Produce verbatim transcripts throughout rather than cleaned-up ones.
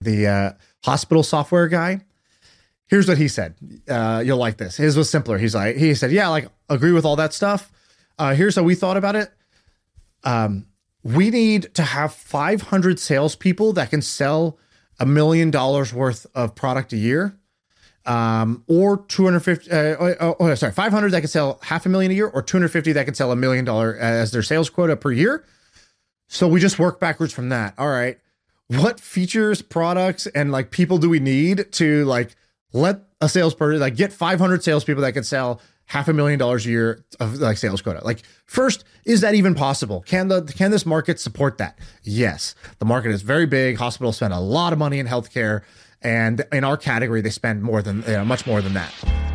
the uh, hospital software guy. Here's what he said. Uh, you'll like this. His was simpler. He's like, he said, yeah, like agree with all that stuff. Uh, here's how we thought about it. Um, we need to have five hundred salespeople that can sell a million dollars worth of product a year. Um, or two hundred fifty, uh, oh, oh, sorry, five hundred that can sell half a million a year, or two hundred fifty that can sell a million dollar as their sales quota per year. So we just work backwards from that. All right. What features, products, and like people do we need to like let a salesperson like get five hundred salespeople that can sell half a million dollars a year of like sales quota? Like, first, is that even possible? Can the can this market support that? Yes. The market is very big. Hospitals spend a lot of money in healthcare. And in our category, they spend more than, you know, much more than that.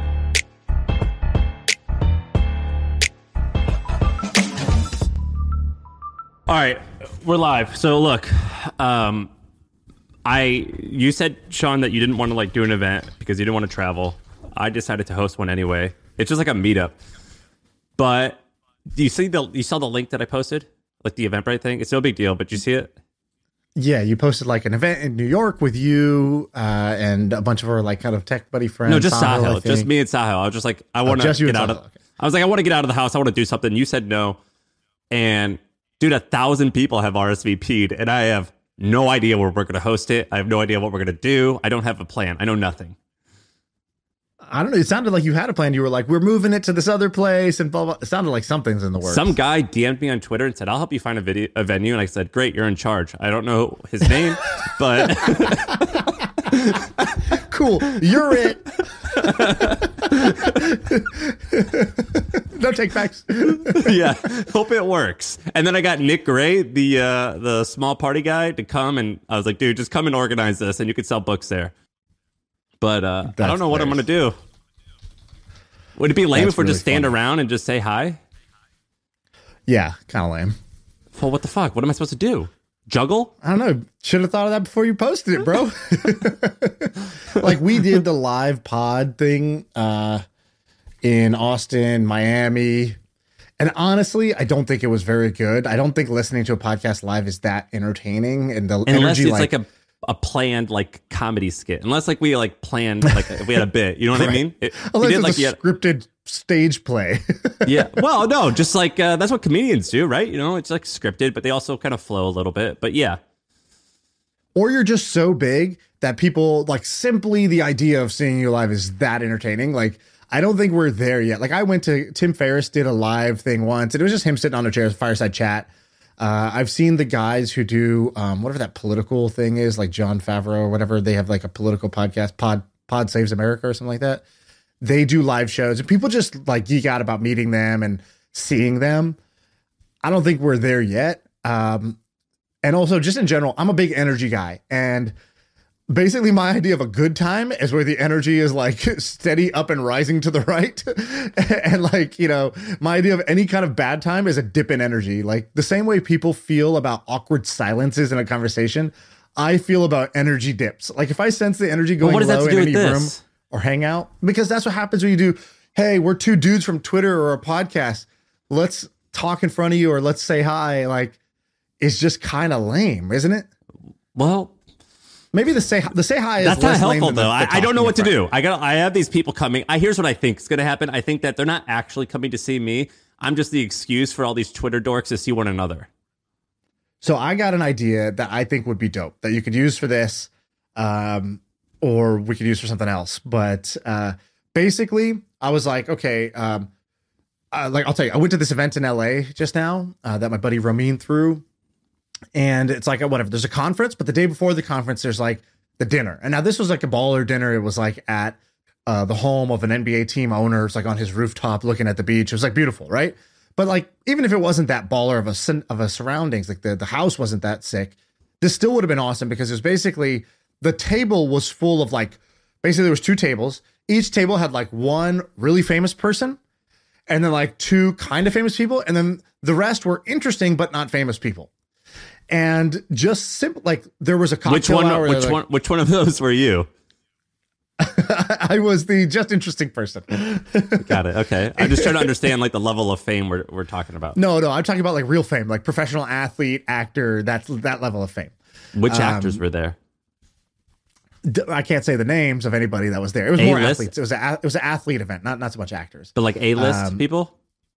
All right, we're live. So look, um, I you said, Sean, that you didn't want to like do an event because you didn't want to travel. I decided to host one anyway. It's just like a meetup. But do you see the you saw the link that I posted, like the Eventbrite thing? It's no big deal, but you see it? Yeah, you posted like an event in New York with you uh, and a bunch of our like kind of tech buddy friends. No, just Sahil, Sahil, just me and Sahil. I was just like, I want to oh, get out of. Okay. I was like, I want to get out of the house. I want to do something. You said no, and dude, a thousand people have R S V P'd, and I have no idea where we're going to host it. I have no idea what we're going to do. I don't have a plan. I know nothing. I don't know. It sounded like you had a plan. You were like, we're moving it to this other place and blah, blah. It sounded like something's in the works. Some guy D M'd me on Twitter and said, I'll help you find a video, a venue. And I said, great, you're in charge. I don't know his name, but cool. You're it. No take backs. Yeah. Hope it works. And then I got Nick Gray, the, uh, the small party guy, to come. And I was like, dude, just come and organize this and you could sell books there. But uh, I don't know what hilarious. I'm going to do. Would it be lame That's if we really just stand funny. around and just say hi? Yeah, kind of lame. Well, what the fuck? What am I supposed to do? Juggle? I don't know. Should have thought of that before you posted it, bro. Like we did the live pod thing uh, in Austin, Miami. And honestly, I don't think it was very good. I don't think listening to a podcast live is that entertaining. And the Unless energy, it's like, like a... a planned like comedy skit, unless like we like planned like if we had a bit, you know what right. I mean? It, unless did, it's like, a had, scripted stage play. Yeah, well, no, just like uh, that's what comedians do, right? You know, it's like scripted, but they also kind of flow a little bit. But yeah, or you're just so big that people like simply the idea of seeing you live is that entertaining. Like I don't think we're there yet. Like I went to Tim Ferriss did a live thing once, and it was just him sitting on a chair, fireside chat. Uh, I've seen the guys who do um, whatever that political thing is, like John Favreau or whatever. They have like a political podcast, Pod Pod Saves America or something like that. They do live shows, and people just like geek out about meeting them and seeing them. I don't think we're there yet. Um, and also, just in general, I'm a big energy guy, and basically my idea of a good time is where the energy is like steady up and rising to the right. And like, you know, my idea of any kind of bad time is a dip in energy. Like the same way people feel about awkward silences in a conversation, I feel about energy dips. Like if I sense the energy going well, low in any room or hangout, because that's what happens when you do, hey, we're two dudes from Twitter or a podcast. Let's talk in front of you or let's say hi. Like it's just kind of lame, isn't it? Well, maybe the say the say hi is that's less not helpful lame though. The, I, the I don't know what to front. do. I got I have these people coming. I here's what I think is going to happen. I think that they're not actually coming to see me. I'm just the excuse for all these Twitter dorks to see one another. So I got an idea that I think would be dope that you could use for this, um, or we could use for something else. But uh, basically, I was like, okay, um, uh, like I'll tell you, I went to this event in L A just now uh, that my buddy Ramin threw. And it's like, whatever, there's a conference, but the day before the conference, there's like the dinner. And now this was like a baller dinner. It was like at uh, the home of an N B A team owner. It's like on his rooftop looking at the beach. It was like beautiful, right? But like, even if it wasn't that baller of a of a surroundings, like the, the house wasn't that sick, this still would have been awesome because it was basically, the table was full of like, basically there was two tables. Each table had like one really famous person and then like two kind of famous people. And then the rest were interesting, but not famous people. And just simple, like there was a cocktail which one, hour. Which like, one? Which one of those were you? I was the just interesting person. Got it. Okay, I'm just trying to understand like the level of fame we're we're talking about. No, no, I'm talking about like real fame, like professional athlete, actor. That's that level of fame. Which um, actors were there? D- I can't say the names of anybody that was there. It was more A-list? athletes. It was a it was an athlete event, not not so much actors. But like A-list Um, people?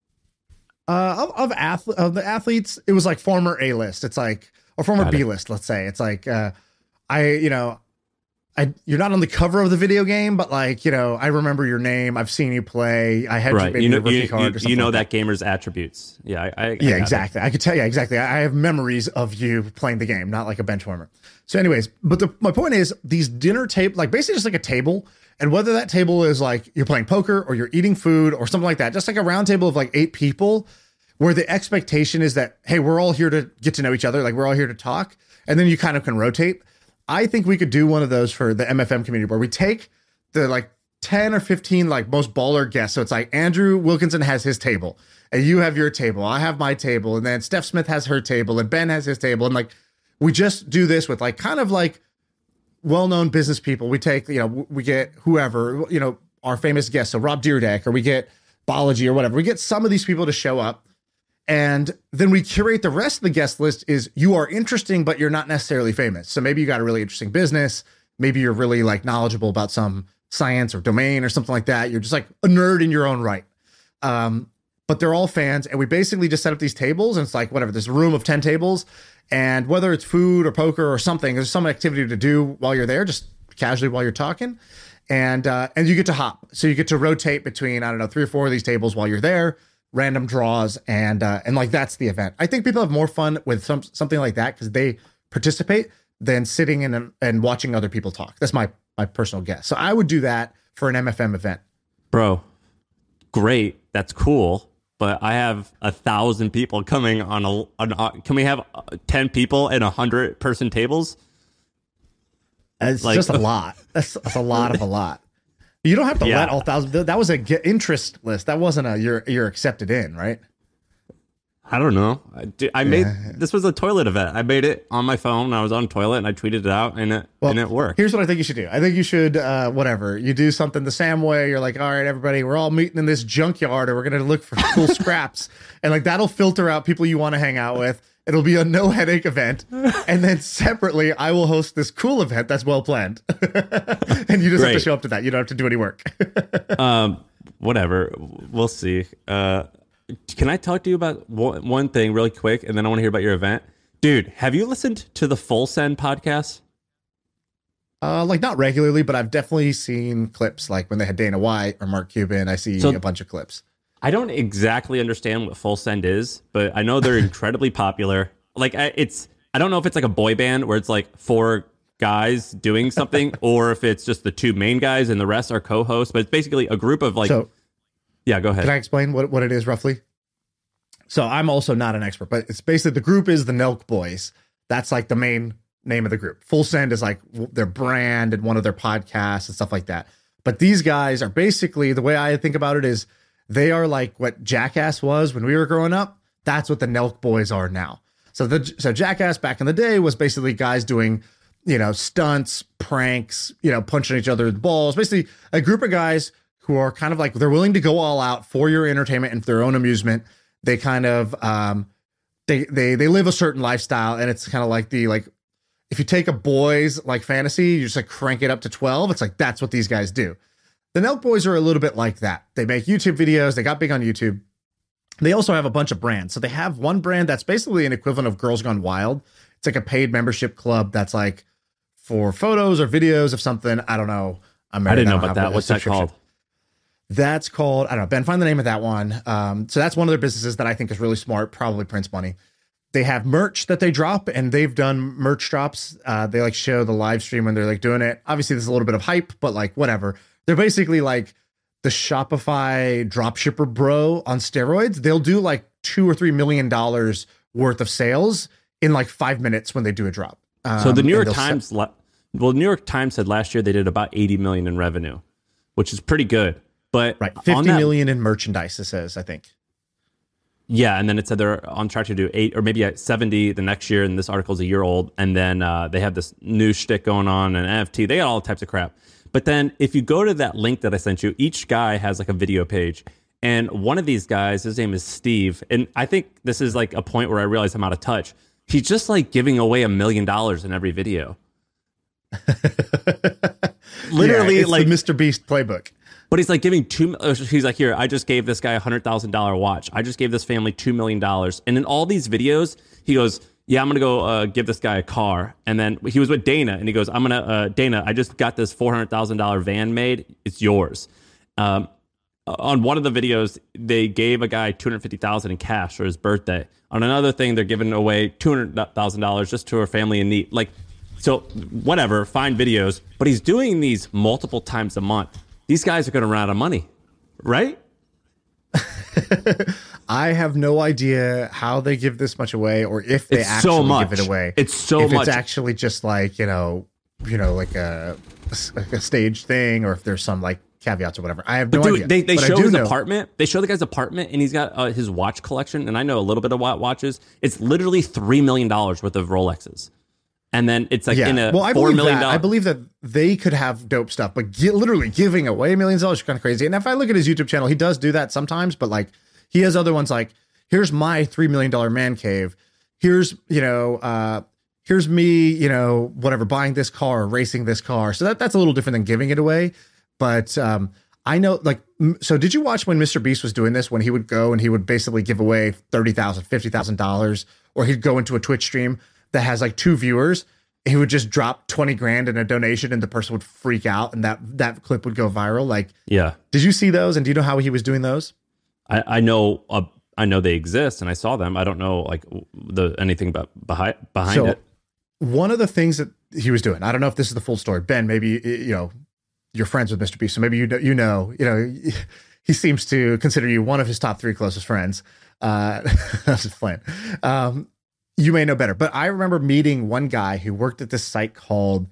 Uh, of of, ath- of the athletes, it was like former A list. It's like or former Got it. B list. Let's say it's like uh, I you know, I you're not on the cover of the video game, but like you know, I remember your name. I've seen you play. I had Right. maybe You know, a rookie you, card you, or something. you know like that gamer's attributes. Yeah. I, I, I Yeah, got it. exactly. I could tell you exactly. I I have memories of you playing the game, not like a bench warmer. So, anyways, but the, my point is these dinner table, like basically just like a table, and whether that table is like you're playing poker or you're eating food or something like that, just like a round table of like eight people, where the expectation is that hey, we're all here to get to know each other, like we're all here to talk, and then you kind of can rotate. I think we could do one of those for the M F M community where we take the like ten or fifteen like most baller guests. So it's like Andrew Wilkinson has his table and you have your table. I have my table. And then Steph Smith has her table and Ben has his table. And like, we just do this with like kind of like well-known business people. We take, you know, we get whoever, you know, our famous guests. So Rob Deerdeck, or we get Balaji or whatever. We get some of these people to show up. And then we curate the rest of the guest list is you are interesting, but you're not necessarily famous. So maybe you got a really interesting business. Maybe you're really like knowledgeable about some science or domain or something like that. You're just like a nerd in your own right. Um, but they're all fans. And we basically just set up these tables and it's like, whatever, there's a room of ten tables. And whether it's food or poker or something, there's some activity to do while you're there, just casually while you're talking. And, uh, and you get to hop. So you get to rotate between, I don't know, three or four of these tables while you're there. Random draws, and uh, and like that's the event. I think people have more fun with some something like that because they participate than sitting in a, and watching other people talk. That's my my personal guess. So I would do that for an M F M event. Bro, great. That's cool. But I have a thousand people coming on a. On, uh, can we have uh, ten people and a hundred person tables? It's Like- just a lot. That's, that's a lot of a lot. You don't have to Yeah. let all thousand. That was a get interest list. That wasn't a you're you're accepted in, right? I don't know. I, did- I made this was a toilet event. I made it on my phone. I was on toilet and I tweeted it out, and it and it worked. Here's what I think you should do. I think you should, uh, whatever, you do something the Sam way. You're like, all right, everybody, we're all meeting in this junkyard and we're going to look for cool scraps. And like, that'll filter out people you want to hang out with. It'll be a no headache event. And then separately, I will host this cool event that's well planned. And you just have to Great. show up to that. You don't have to do any work. Um, whatever. We'll see. Uh, can I talk to you about one, one thing really quick, and then I want to hear about your event, dude? Have you listened to the Full Send podcast? Uh, like not regularly, but I've definitely seen clips like when they had Dana White or Mark Cuban. I see So- a bunch of clips. I don't exactly understand what Full Send is, but I know they're incredibly popular. Like I, it's, I don't know if it's like a boy band where it's like four guys doing something, or if it's just the two main guys and the rest are co-hosts. But it's basically a group of like, So yeah, go ahead. can I explain what, what it is roughly? So I'm also not an expert, but it's basically the group is the Nelk Boys. That's like the main name of the group. Full Send is like w- their brand and one of their podcasts and stuff like that. But these guys are basically, the way I think about it is they are like what Jackass was when we were growing up. That's what the Nelk Boys are now. So the so Jackass back in the day was basically guys doing, you know, stunts, pranks, you know, punching each other with balls. Basically a group of guys who are kind of like, they're willing to go all out for your entertainment and for their own amusement. They kind of um they they they live a certain lifestyle, and it's kind of like the like if you take a boys like fantasy, you just like crank it up to twelve. It's like that's what these guys do. The Nelk Boys are a little bit like that. They make YouTube videos. They got big on YouTube. They also have a bunch of brands. So they have one brand that's basically an equivalent of Girls Gone Wild. It's like a paid membership club that's like for photos or videos of something. I don't know. I'm I married. didn't know don't about have that. a What's that subscription. called? That's called, I don't know, Ben, find the name of that one. Um, so that's one of their businesses that I think is really smart, probably prints money. They have merch that they drop, and they've done merch drops. Uh, they like show the live stream when they're like doing it. Obviously, there's a little bit of hype, but like whatever. They're basically like the Shopify dropshipper bro on steroids. They'll do like two or three million dollars worth of sales in like five minutes when they do a drop. Um, So the New and York they'll se- Times, la- well, the New York Times said last year they did about eighty million in revenue, which is pretty good. But right, on fifty that- million in merchandise. It says, I think. Yeah, and then it said they're on track to do eight or maybe at seventy the next year, and this article's a year old. And then uh, they have this new shtick going on, and N F T. They got all types of crap. But then if you go to that link that I sent you, each guy has like a video page. And one of these guys, his name is Steve. And I think this is like a point where I realize I'm out of touch. He's just like giving away a million dollars in every video. Literally, yeah, it's like the Mister Beast playbook. But he's like giving two. Uh, he's like, here, I just gave this guy a hundred thousand dollar watch. I just gave this family two million dollars. And in all these videos, he goes, yeah, I'm gonna go uh, give this guy a car. And then he was with Dana, and he goes, I'm gonna uh, Dana, I just got this four hundred thousand dollar van made. It's yours. Um, on one of the videos, they gave a guy two hundred fifty thousand in cash for his birthday. On another thing, they're giving away two hundred thousand dollars just to a family in need. Like, so whatever, fine videos. But he's doing these multiple times a month. These guys are going to run out of money, right? I have no idea how they give this much away, or if they it's actually so much. give it away. It's so if much. It's actually just like, you know, you know, like a, a stage thing, or if there's some like caveats or whatever. I have but no dude, idea. They, they but show his know. apartment. They show the guy's apartment, and he's got uh, his watch collection. And I know a little bit of what watches. It's literally three million dollars worth of Rolexes. And then it's like yeah. in a well, I four believe million that. I dollars. believe that they could have dope stuff, but gi- literally giving away millions of dollars is kind of crazy. And if I look at his YouTube channel, he does do that sometimes, but like he has other ones like, here's my three million dollars man cave. Here's, you know, uh, here's me, you know, whatever, buying this car, racing this car. So that, that's a little different than giving it away. But um, I know, like, so did you watch when Mister Beast was doing this, when he would go and he would basically give away thirty thousand dollars, fifty thousand dollars, or he'd go into a Twitch stream that has like two viewers, he would just drop twenty grand in a donation and the person would freak out and that, that clip would go viral. Like, Yeah. did you see those? And do you know how he was doing those? I, I know uh, I know they exist, and I saw them. I don't know like the anything about behind behind So it. one of the things that he was doing, I don't know if this is the full story. Ben, maybe, you know, you're friends with Mister Beast, so maybe you know, you know, you know, he seems to consider you one of his top three closest friends. Uh, that's just playing. Um, you may know better, but I remember meeting one guy who worked at this site called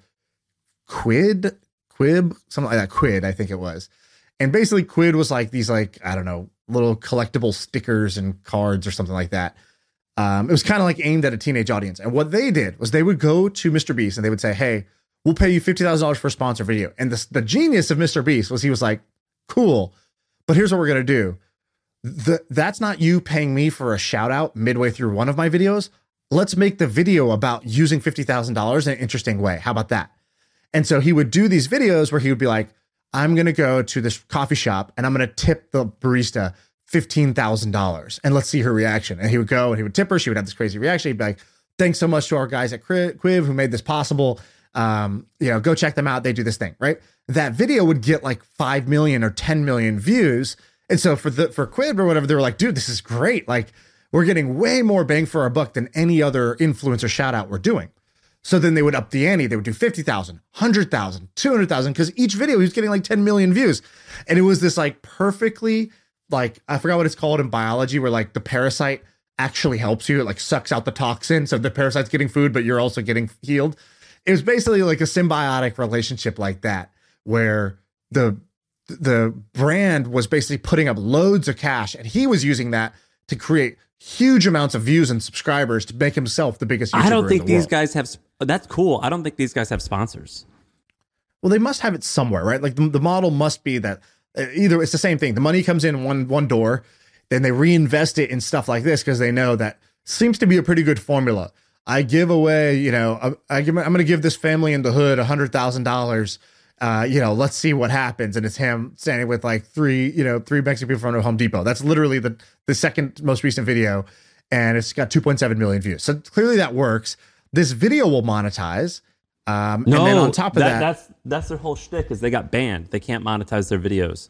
Quid, Quib, something like that. Quid, I think it was. And basically Quid was like these, like, I don't know, little collectible stickers and cards or something like that. Um, it was kind of like aimed at a teenage audience. And what they did was they would go to Mister Beast and they would say, hey, we'll pay you fifty thousand dollars for a sponsor video. And the, the genius of Mister Beast was he was like, cool, but here's what we're going to do. The, that's not you paying me for a shout out midway through one of my videos. Let's make the video about using fifty thousand dollars in an interesting way. How about that? And so he would do these videos where he would be like, I'm going to go to this coffee shop and I'm going to tip the barista fifteen thousand dollars and let's see her reaction. And he would go and he would tip her. She would have this crazy reaction. He'd be like, thanks so much to our guys at Quiv who made this possible. Um, you know, go check them out. They do this thing, right? That video would get like five million or ten million views. And so for the, for Quiv or whatever, they were like, dude, this is great. Like we're getting way more bang for our buck than any other influencer shout out we're doing. So then they would up the ante. They would do fifty thousand, one hundred thousand, two hundred thousand, because each video he was getting like ten million views. And it was this like perfectly, like, I forgot what it's called in biology, where like the parasite actually helps you. It like sucks out the toxin. So the parasite's getting food, but you're also getting healed. It was basically like a symbiotic relationship like that, where the the brand was basically putting up loads of cash and he was using that to create huge amounts of views and subscribers to make himself the biggest YouTuber I don't think in the these world. guys have. That's cool. I don't think these guys have sponsors. Well, they must have it somewhere, right? Like the, the model must be that uh, either it's the same thing. The money comes in one one door, then they reinvest it in stuff like this because they know that seems to be a pretty good formula. I give away, you know, I, I give, I'm going to give this family in the hood a hundred thousand dollars. Uh, you know, let's see what happens. And it's him standing with like three, you know, three Mexican people in front of Home Depot. That's literally the the second most recent video, and it's got two point seven million views. So clearly that works. This video will monetize. Um, No, and then on top of that, that, that's that's their whole shtick. Is they got banned. They can't monetize their videos.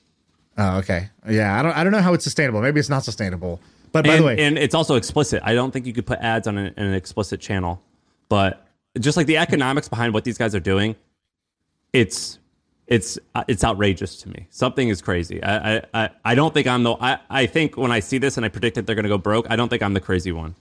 oh, okay, yeah, I don't, I don't know how it's sustainable. Maybe it's not sustainable. But by and, the way, and it's also explicit. I don't think you could put ads on an, an explicit channel. But just like the economics behind what these guys are doing, it's it's uh, it's outrageous to me. Something is crazy. I I, I, I don't think I'm the. I, I think when I see this and I predict that they're going to go broke, I don't think I'm the crazy one.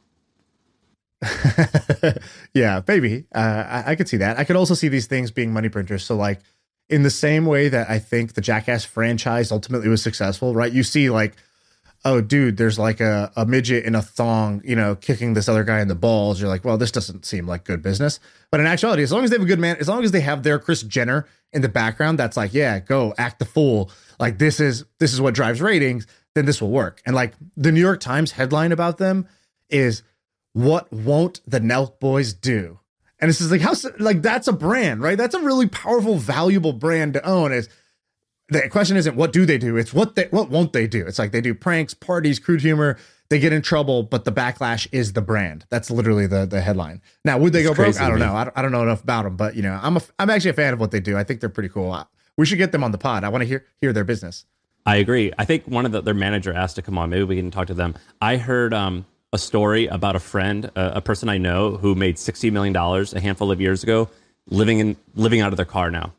yeah, maybe. Uh, I, I could see that. I could also see these things being money printers. So like in the same way that I think the Jackass franchise ultimately was successful, right? You see like, oh, dude, there's like a, a midget in a thong, you know, kicking this other guy in the balls. You're like, well, this doesn't seem like good business. But in actuality, as long as they have a good man, as long as they have their Kris Jenner in the background, that's like, yeah, go act the fool. Like this is this is what drives ratings. Then this will work. And like the New York Times headline about them is, what won't the Nelk Boys do? And it's just like, how, like, that's a brand, right? That's a really powerful, valuable brand to own. Is the question isn't what do they do? It's what they, what won't they do? It's like they do pranks, parties, crude humor. They get in trouble, but the backlash is the brand. That's literally the the headline. Now, would they It's go broke? crazy I to don't me. know. I don't, I don't know enough about them, but you know, I'm a, I'm actually a fan of what they do. I think they're pretty cool. We should get them on the pod. I want to hear hear their business. I agree. I think one of the, their manager asked to come on. Maybe we can talk to them. I heard um, a story about a friend, a, a person I know who made sixty million dollars a handful of years ago, living in living out of their car now.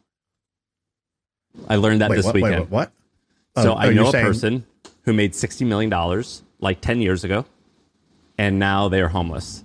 I learned that Wait, this what, weekend. Wait, what? So Oh, I oh, know you're a saying- person who made sixty million dollars like ten years ago, and now they are homeless.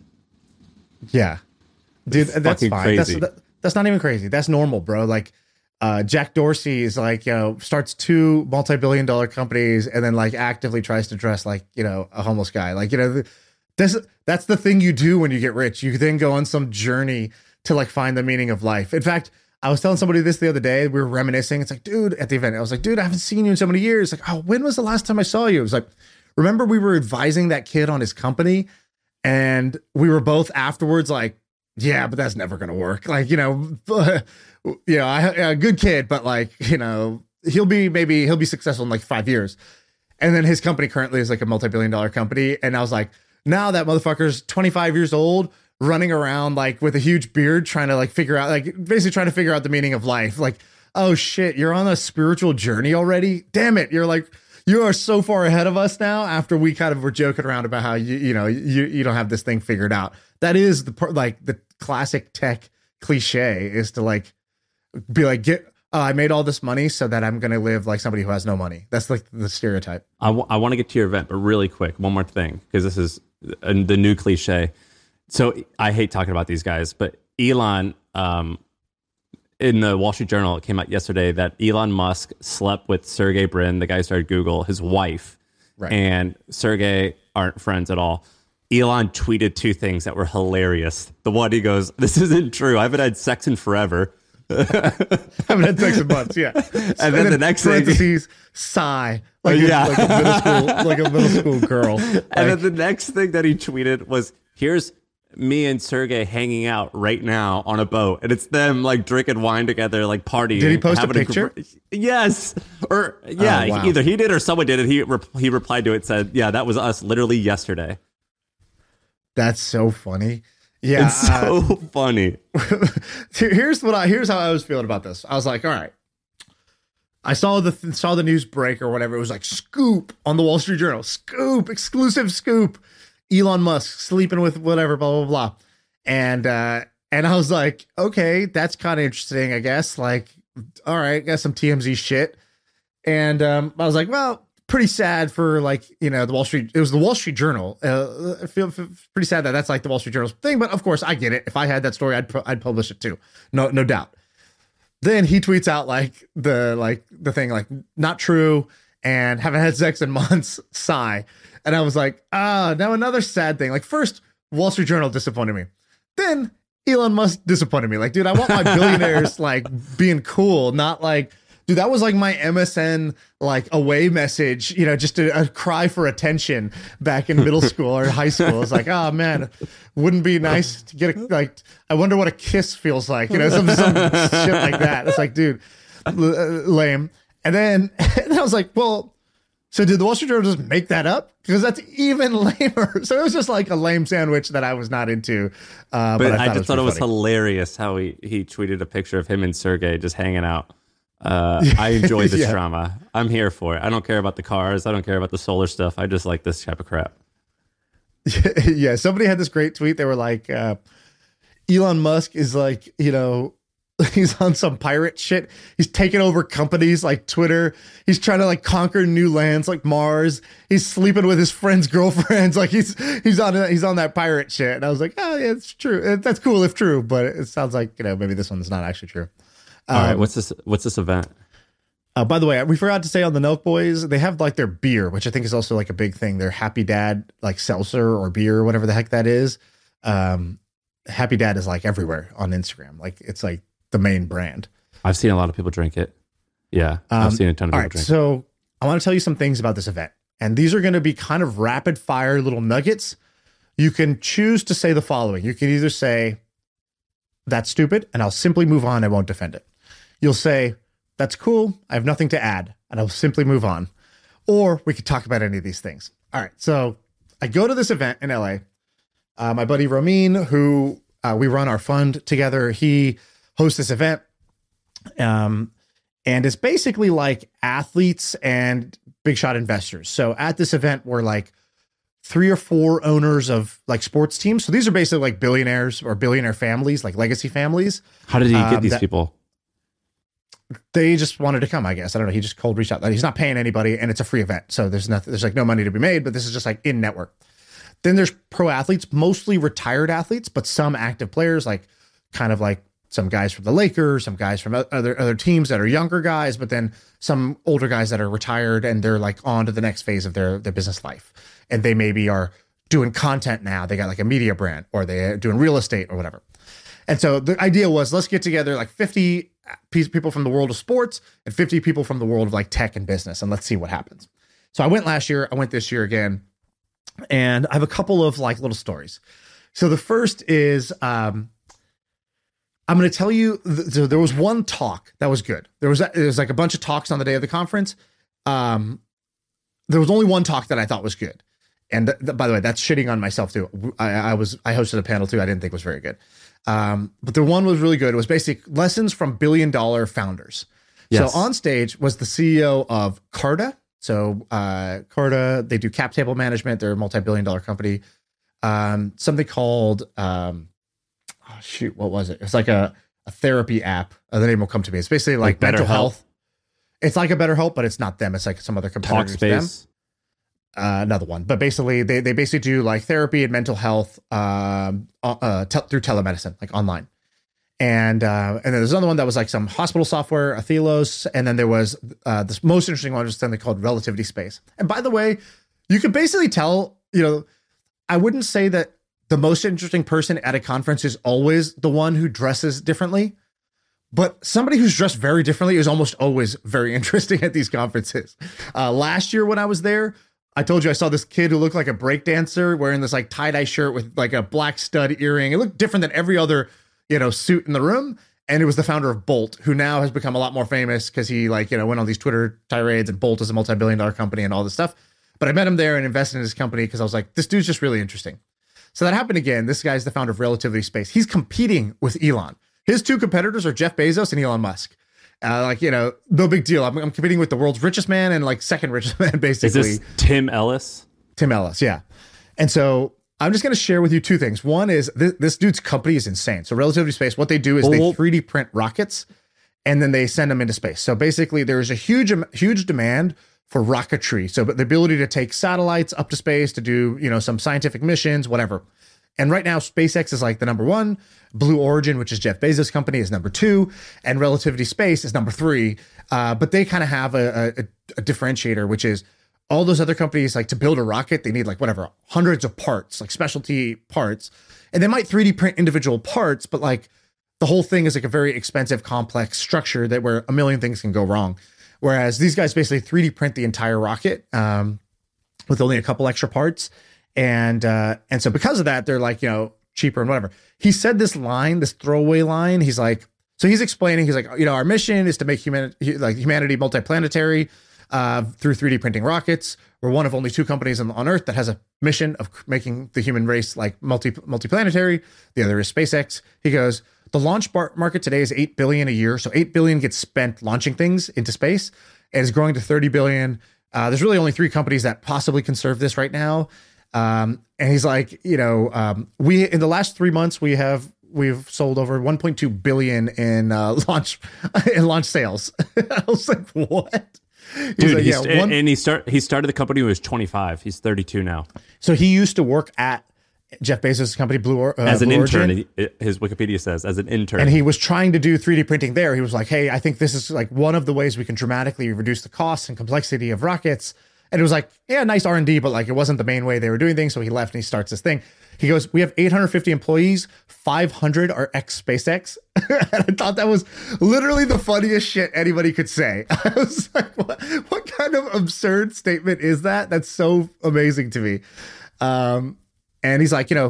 Yeah, dude, It's that's fucking fine. crazy. That's that, that's not even crazy. That's normal, bro. Like, uh, Jack Dorsey is like, you know, starts two multi-billion dollar companies and then like actively tries to dress like, you know, a homeless guy. Like, you know, that's that's the thing you do when you get rich. You then go on some journey to like find the meaning of life. In fact, I was telling somebody this the other day. We were reminiscing. It's like, dude, at the event, I was like, dude, I haven't seen you in so many years. Like, oh, when was the last time I saw you? It was like, remember we were advising that kid on his company, and we were both afterwards like, yeah, but that's never going to work. Like, you know, you know, I, a good kid, but like, you know, he'll be, maybe he'll be successful in like five years. And then his company currently is like a multi-billion dollar company. And I was like, now that motherfucker's twenty-five years old, running around like with a huge beard, trying to like figure out, like basically trying to figure out the meaning of life. Like, oh shit, you're on a spiritual journey already. Damn it. You're like, you are so far ahead of us now after we kind of were joking around about how you, you know, you, you don't have this thing figured out. That is the part, like the classic tech cliche is to like, be like, get, oh, I made all this money so that I'm going to live like somebody who has no money. That's like the stereotype. I, w- I want to get to your event, but really quick, one more thing, because this is uh, the new cliche. So I hate talking about these guys, but Elon, um, in the Wall Street Journal, it came out yesterday that Elon Musk slept with Sergey Brin, the guy who started Google, his wife, Right. and Sergey aren't friends at all. Elon tweeted two things that were hilarious. The one, he goes, "This isn't true. I haven't had sex in forever." I haven't had sex in months. Yeah. And then the next thing- parentheses, sigh. Like, Yeah. a, like a middle school, like a middle school girl. And Like, then the next thing that he tweeted was, "Here's me and Sergey hanging out right now on a boat, and it's them like drinking wine together, like partying." Did he post a having picture? gr- yes, or yeah, Oh, wow. either he did or someone did it. He re- he replied to it, said, "Yeah, that was us, literally yesterday." that's so funny. Yeah. It's so funny. uh, here's what I, here's how I was feeling about this. I was like, all right. I saw the saw the news break or whatever. It was like scoop on the Wall Street Journal. Scoop, exclusive scoop. Elon Musk sleeping with whatever, blah, blah, blah. And uh, and I was like, okay, that's kind of interesting, I guess. Like, all right, got some T M Z shit. And um, I was like, well, pretty sad for like, you know, the Wall Street. It was the Wall Street Journal. Uh, I feel, feel pretty sad that that's like the Wall Street Journal's thing. But of course, I get it. If I had that story, I'd pu- I'd publish it too. No, no doubt. Then he tweets out like the like the thing like not true and haven't had sex in months. Sigh. And I was like, ah, now another sad thing. Like first, Wall Street Journal disappointed me. Then Elon Musk disappointed me. Like, dude, I want my billionaires like being cool, not like, dude, that was like my M S N like away message, you know, just a, a cry for attention back in middle school or high school. It's like, oh man, wouldn't be nice to get a, like, I wonder what a kiss feels like, you know, some, some shit like that. It's like, dude, l- uh, lame. And then, and I was like, well, so did the Wall Street Journal just make that up? Because that's even lamer. So it was just like a lame sandwich that I was not into. Uh, But, but, I, I, just thought it was funny. hilarious how he, he tweeted a picture of him and Sergey just hanging out. Uh, I enjoy this Yeah. drama. I'm here for it. I don't care about the cars. I don't care about the solar stuff. I just like this type of crap. Yeah, somebody had this great tweet. They were like, uh, Elon Musk is like, you know, he's on some pirate shit. He's taking over companies like Twitter. He's trying to like conquer new lands like Mars. He's sleeping with his friends' girlfriends. Like he's he's on he's on that pirate shit. And I was like, oh yeah, it's true. That's cool if true, but it sounds like, you know, maybe this one's not actually true. All right, Um, what's this? What's this event? Uh, by the way, we forgot to say on the Nelk Boys, they have like their beer, which I think is also like a big thing. Their Happy Dad, like seltzer or beer, or whatever the heck that is. Um, Happy Dad is like everywhere on Instagram. Like it's like the main brand. I've seen a lot of people drink it. Yeah, Um, I've seen a ton of All people right, drink it. so I want to tell you some things about this event. And these are going to be kind of rapid fire little nuggets. You can choose to say the following. You can either say, that's stupid, and I'll simply move on. I won't defend it. You'll say, that's cool. I have nothing to add, and I'll simply move on. Or we could talk about any of these things. All right. So I go to this event in L A. Uh, my buddy Ramin, who uh, we run our fund together, he hosts this event. Um, and it's basically like athletes and big shot investors. So at this event, we're like three or four owners of like sports teams. So these are basically like billionaires or billionaire families, like legacy families. How did he get um, these that, people? They just wanted to come, I guess. I don't know. He just cold reached out. He's not paying anybody, and it's a free event. So there's nothing, there's like no money to be made, but this is just like in network. Then there's pro athletes, mostly retired athletes, but some active players, like kind of like some guys from the Lakers, some guys from other other teams that are younger guys, but then some older guys that are retired and they're like on to the next phase of their, their business life. And they maybe are doing content now. They got like a media brand, or they're doing real estate or whatever. And so the idea was, let's get together like fifty people from the world of sports and fifty people from the world of like tech and business, and let's see what happens. So I went last year, I went this year again, and I have a couple of like little stories. So the first is, um, I'm going to tell you, th- so there was one talk that was good. There was, there was like a bunch of talks on the day of the conference. Um, there was only one talk that I thought was good. And th- th- by the way, that's shitting on myself too. I, I was, I hosted a panel too. I didn't think was very good. Um, but the one was really good. It was basic lessons from billion dollar founders. Yes. So on stage was the C E O of Carta. So uh, Carta, they do cap table management. They're a multi-billion dollar company. Um, something called, um, oh, shoot, what was it? It's like a, a therapy app. Uh, the name will come to me. It's basically like, like mental health. It's like a BetterHelp, but it's not them. It's like some other competitors. Talkspace. Uh, another one, but basically they, they basically do like therapy and mental health um, uh, te- through telemedicine, like online. And uh, and then there's another one that was like some hospital software, Athelos. And then there was uh, this most interesting one, was something called Relativity Space. And by the way, you could basically tell, you know, I wouldn't say that the most interesting person at a conference is always the one who dresses differently, but somebody who's dressed very differently is almost always very interesting at these conferences. Uh, last year when I was there, I told you I saw this kid who looked like a breakdancer wearing this like tie-dye shirt with like a black stud earring. It looked different than every other, you know, suit in the room. And it was the founder of Bolt, who now has become a lot more famous because he like, you know, went on these Twitter tirades, and Bolt is a multi-billion dollar company and all this stuff. But I met him there and invested in his company because I was like, this dude's just really interesting. So that happened again. This guy's the founder of Relativity Space. He's competing with Elon. His two competitors are Jeff Bezos and Elon Musk. Uh, like, you know, no big deal. I'm, I'm competing with the world's richest man and like second richest man, basically. Is this Tim Ellis? Tim Ellis, yeah. And so I'm just going to share with you two things. One is this, this dude's company is insane. So Relativity Space, what they do is oh. they three D print rockets and then they send them into space. So basically there's a huge, huge demand for rocketry. So the ability to take satellites up to space to do, you know, some scientific missions, whatever. And right now, SpaceX is like the number one. Blue Origin, which is Jeff Bezos' company, is number two. And Relativity Space is number three. Uh, but they kind of have a, a, a differentiator, which is all those other companies, like to build a rocket, they need like whatever, hundreds of parts, like specialty parts. And they might three D print individual parts, but like the whole thing is like a very expensive, complex structure that where a million things can go wrong. Whereas these guys basically three D print the entire rocket um, with only a couple extra parts. And uh, and so because of that, they're like, you know, cheaper and whatever. He said this line, this throwaway line. He's like, so he's explaining, he's like, you know, our mission is to make humanity, like humanity multiplanetary uh, through three D printing rockets. We're one of only two companies on, on Earth that has a mission of making the human race like multi multiplanetary. The other is SpaceX. He goes, the launch bar- market today is eight billion a year. So eight billion gets spent launching things into space, and is growing to thirty billion. Uh, there's really only three companies that possibly can serve this right now. Um, and he's like, you know, um, we, in the last three months, we have, we've sold over one point two billion in, uh, launch, in launch sales. I was like, what? He's Dude, like, he's, yeah, one, and he start, he started the company when he was twenty-five. He's thirty-two now. So he used to work at Jeff Bezos' company, Blue, uh, as an Blue intern, Origin. he, his Wikipedia says, as an intern. And he was trying to do three D printing there. He was like, hey, I think this is like one of the ways we can dramatically reduce the cost and complexity of rockets. And it was like, yeah, nice R and D, but like it wasn't the main way they were doing things. So he left and he starts this thing. He goes, we have eight hundred fifty employees. five hundred are ex-SpaceX. And I thought that was literally the funniest shit anybody could say. I was like, what, what kind of absurd statement is that? That's so amazing to me. Um, and he's like, you know,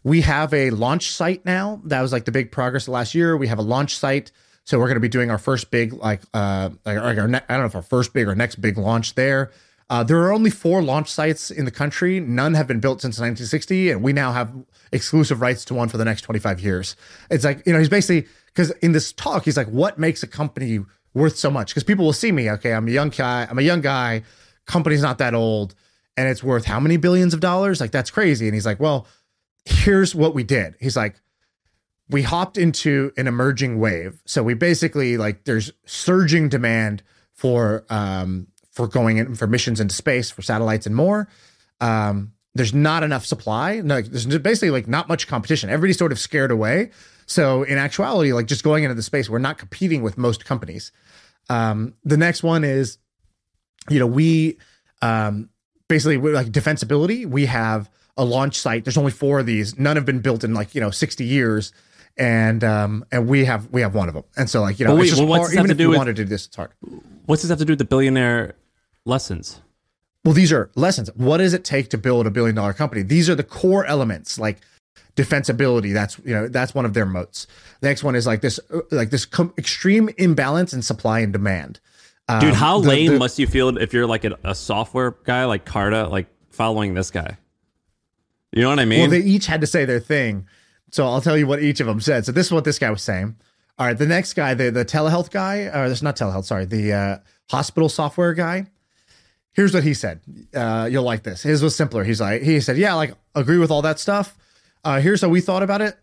We have a launch site now. That was like the big progress of last year. We have a launch site. So we're going to be doing our first big, like, uh, like our ne- I don't know if our first big or next big launch there. Uh, there are only four launch sites in the country. None have been built since nineteen sixty, and we now have exclusive rights to one for the next twenty-five years. It's like, you know, he's basically, because in this talk, he's like, what makes a company worth so much? Because people will see me, okay, I'm a young guy, I'm a young guy, company's not that old, and it's worth how many billions of dollars? Like, that's crazy. And he's like, well, here's what we did. He's like, we hopped into an emerging wave. So we basically, like, there's surging demand for um for going in for missions into space, for satellites and more. Um, there's not enough supply. No, there's basically like not much competition. Everybody's sort of scared away. So in actuality, like just going into the space, we're not competing with most companies. Um, the next one is, you know, we um, basically we're like defensibility. We have a launch site. There's only four of these. None have been built in like, you know, sixty years. And um and we have we have one of them. And so like, you know, well, wait, it's just well, hard. Even if you with, wanted to do this, it's hard. What's this have to do with the billionaire lessons? Well, these are lessons. What does it take to build a billion dollar company? These are the core elements, like defensibility. That's, you know, that's one of their moats. The next one is like this, like this com- extreme imbalance in supply and demand. Um, Dude, how the, lame the, must you feel if you're like a, a software guy like Carta, like following this guy? You know what I mean? Well, they each had to say their thing. So I'll tell you what each of them said. So this is what this guy was saying. All right, the next guy, the, the telehealth guy, or this not telehealth, sorry, the uh, hospital software guy. Here's what he said. Uh, you'll like this. His was simpler. He's like, he said, yeah, like agree with all that stuff. Uh, here's how we thought about it.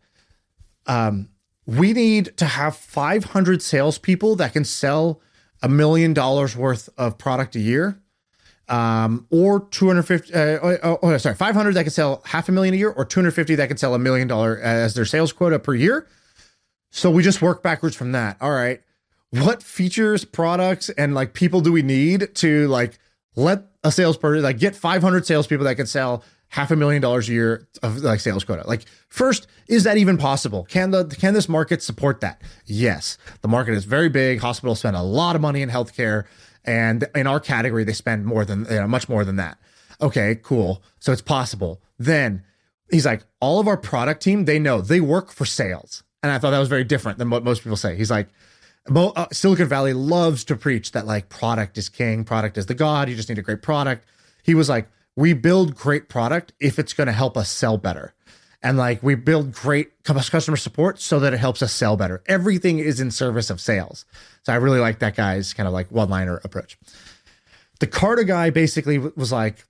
Um, we need to have five hundred salespeople that can sell a million dollars worth of product a year, um, or two hundred fifty. Uh, oh, oh, sorry, five hundred that can sell half a million a year, or two hundred fifty that can sell a million dollar as their sales quota per year. So we just work backwards from that. All right, what features, products, and like people do we need to like let a salesperson like get five hundred salespeople that can sell half a million dollars a year of like sales quota? Like, first, is that even possible? Can the can this market support that? Yes, the market is very big. Hospitals spend a lot of money in healthcare, and in our category, they spend more than, you know, much more than that. Okay, cool. So it's possible. Then he's like, all of our product team, they know they work for sales, and I thought that was very different than what most people say. He's like, Mo- uh, Silicon Valley loves to preach that like product is king, product is the god. You just need a great product. He was like, we build great product if it's going to help us sell better. And like, we build great customer support so that it helps us sell better. Everything is in service of sales. So I really like that guy's kind of like one-liner approach. The Carta guy basically was like,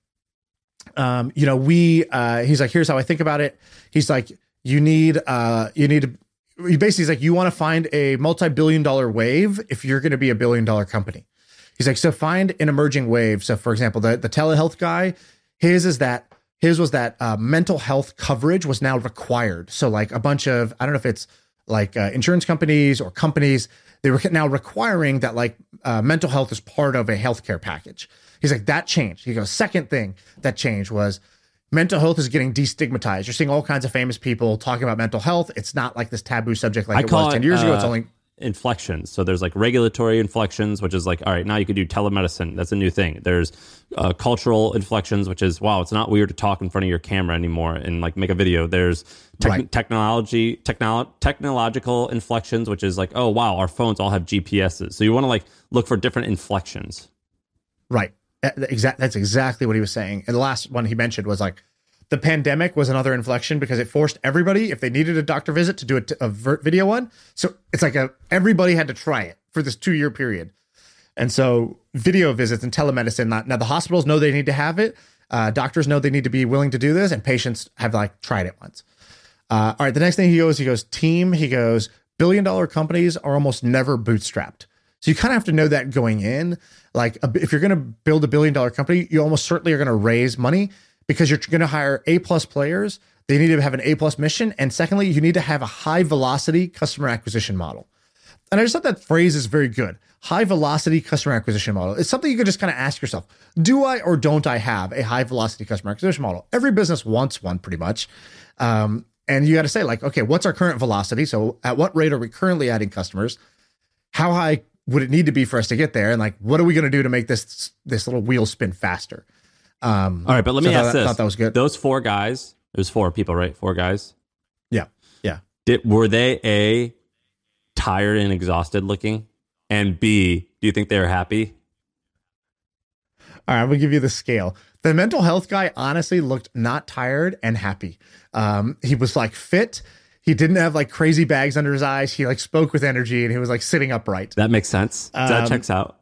um, you know, we, uh, he's like, here's how I think about it. He's like, you need, uh, you need to, he basically is like, you want to find a multi-billion dollar wave if you're going to be a billion dollar company. He's like, so find an emerging wave. So for example, the, the telehealth guy, his is that, his was that uh, mental health coverage was now required. So like a bunch of, I don't know if it's like uh, insurance companies or companies, they were now requiring that like uh, mental health is part of a healthcare package. He's like, that changed. He goes, second thing that changed was mental health is getting destigmatized. You're seeing all kinds of famous people talking about mental health. It's not like this taboo subject like I it was ten years it, ago. Uh, it's only inflections. So there's like regulatory inflections, which is like, all right, now you could do telemedicine. That's a new thing. There's uh, cultural inflections, which is, wow, it's not weird to talk in front of your camera anymore and like make a video. There's te- right. technology, technolo- technological inflections, which is like, oh, wow, our phones all have G P S's. So you want to like look for different inflections. Right. Exact. That's exactly what he was saying. And the last one he mentioned was like, the pandemic was another inflection because it forced everybody, if they needed a doctor visit, to do a, t- a ver- video one. So it's like a everybody had to try it for this two year period. And so video visits and telemedicine, not, now the hospitals know they need to have it. Uh, doctors know they need to be willing to do this, and patients have like tried it once. Uh, all right. The next thing he goes, he goes team, he goes billion dollar companies are almost never bootstrapped. So you kind of have to know that going in. Like a, if you're going to build a billion dollar company, you almost certainly are going to raise money, because you're going to hire A plus players. They need to have an A plus mission. And secondly, you need to have a high velocity customer acquisition model. And I just thought that phrase is very good. High velocity customer acquisition model. It's something you could just kind of ask yourself, do I or don't I have a high velocity customer acquisition model? Every business wants one pretty much. Um, and you got to say like, okay, what's our current velocity? So at what rate are we currently adding customers? How high would it need to be for us to get there? And like, what are we going to do to make this, this little wheel spin faster? Um, All right, but let so me I ask thought, this. thought that was good. Those four guys, there's four people, right? Four guys. Did were they A, tired and exhausted looking, and B, do you think they were happy? All right, I'm gonna give you the scale. The mental health guy honestly looked not tired and happy. Um, he was like fit. He didn't have like crazy bags under his eyes. He like spoke with energy and he was like sitting upright. That makes sense. Um, that checks out.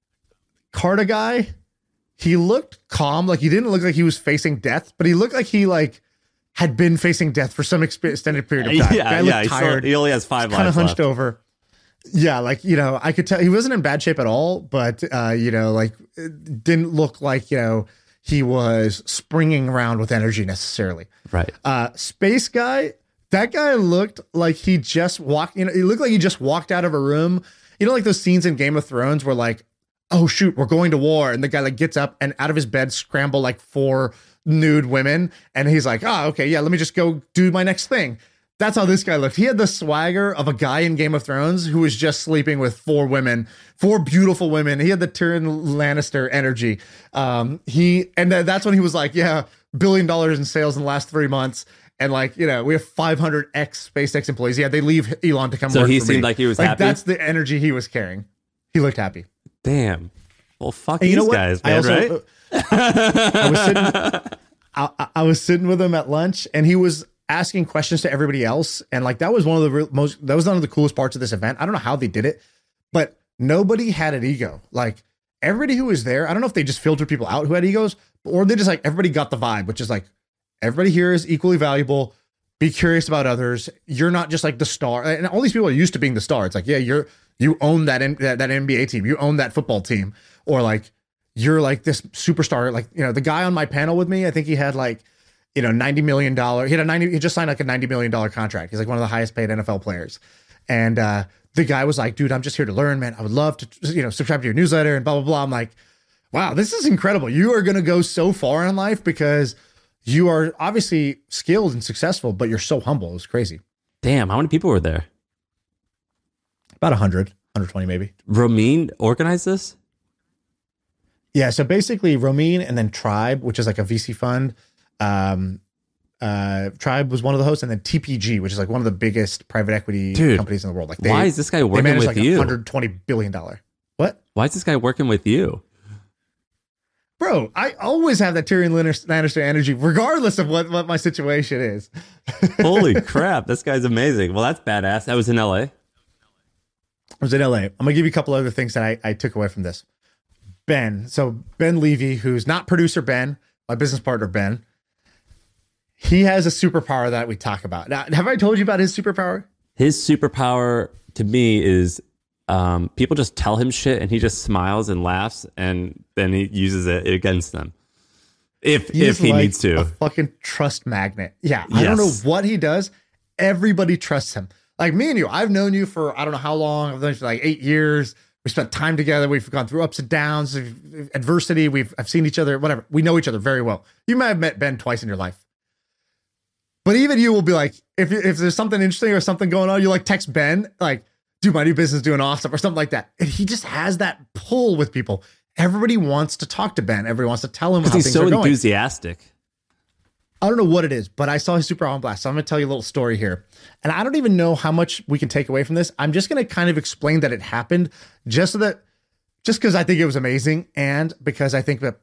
Carta guy, he looked calm. Like he didn't look like he was facing death, but he looked like he like had been facing death for some extended period of time. Yeah, guy yeah. looked tired. Still, he only has five lives kind of hunched left. over. Yeah, like, you know, I could tell he wasn't in bad shape at all, but, uh, you know, like, it didn't look like, you know, he was springing around with energy necessarily. Right. Uh, space guy, that guy looked like he just walked, you know, he looked like he just walked out of a room. You know, like those scenes in Game of Thrones where like, oh, shoot, we're going to war. And the guy like gets up and out of his bed scramble like four nude women. And he's like, oh, okay, yeah, let me just go do my next thing. That's how this guy looked. He had the swagger of a guy in Game of Thrones who was just sleeping with four women, four beautiful women. He had the Tyrion Lannister energy. Um, he and th- that's when he was like, yeah, billion dollars in sales in the last three months. And like, you know, we have five hundred ex SpaceX employees. Yeah, they leave Elon to come so work he for seemed me. like he was like, happy. That's the energy he was carrying. He looked happy. Damn. Well, fuck And these you know what? guys, I man, also, right? I was sitting, I, I was sitting with him at lunch, and he was asking questions to everybody else, and like that was one of the real, most that was one of the coolest parts of this event. I don't know how they did it, but nobody had an ego. Like everybody who was there, I don't know if they just filtered people out who had egos, or they just like everybody got the vibe, which is like everybody here is equally valuable. Be curious about others. You're not just like the star, and all these people are used to being the star. It's like, yeah, you're you own that that, that N B A team, you own that football team, or like you're like this superstar. Like, you know, the guy on my panel with me, I think he had like, you know, ninety million dollars. He had a ninety, he just signed like a ninety million dollars contract. He's like one of the highest paid N F L players. And uh, the guy was like, dude, I'm just here to learn, man. I would love to, you know, subscribe to your newsletter and blah, blah, blah. I'm like, wow, this is incredible. You are going to go so far in life because you are obviously skilled and successful, but you're so humble. It was crazy. Damn, how many people were there? About one hundred, one hundred twenty maybe. Romeen organized this? Yeah, so basically Romeen and then Tribe, which is like a V C fund. Um, uh, Tribe was one of the hosts, and then T P G, which is like one of the biggest private equity Dude, companies in the world. Like, they, why is this guy working they manage with like you? one hundred twenty billion dollars. What? Why is this guy working with you? Bro, I always have that Tyrion Lannister energy, regardless of what, what my situation is. Holy crap, this guy's amazing. Well, that's badass. That was in L A. I was in L A. I'm gonna give you a couple other things that I, I took away from this. Ben, so Ben Levy, who's not producer Ben, my business partner Ben, he has a superpower that we talk about. Now, have I told you about his superpower? His superpower to me is um, people just tell him shit and he just smiles and laughs and then he uses it against them. If He if is he like needs to. a fucking trust magnet. Yeah, I don't know Yes. what he does. Everybody trusts him. Like me and you, I've known you for I don't know how long. I've known you for like eight years. We spent time together. We've gone through ups and downs, adversity. We've I've seen each other. Whatever. We know each other very well. You might have met Ben twice in your life. But even you will be like, if if there's something interesting or something going on, you like text Ben, like, dude, my new business is doing awesome or something like that. And he just has that pull with people. Everybody wants to talk to Ben. Everybody wants to tell him how Because things he's so are going. enthusiastic. I don't know what it is, but I saw his super on blast. So I'm going to tell you a little story here. And I don't even know how much we can take away from this. I'm just going to kind of explain that it happened just so that, just because I think it was amazing. And because I think that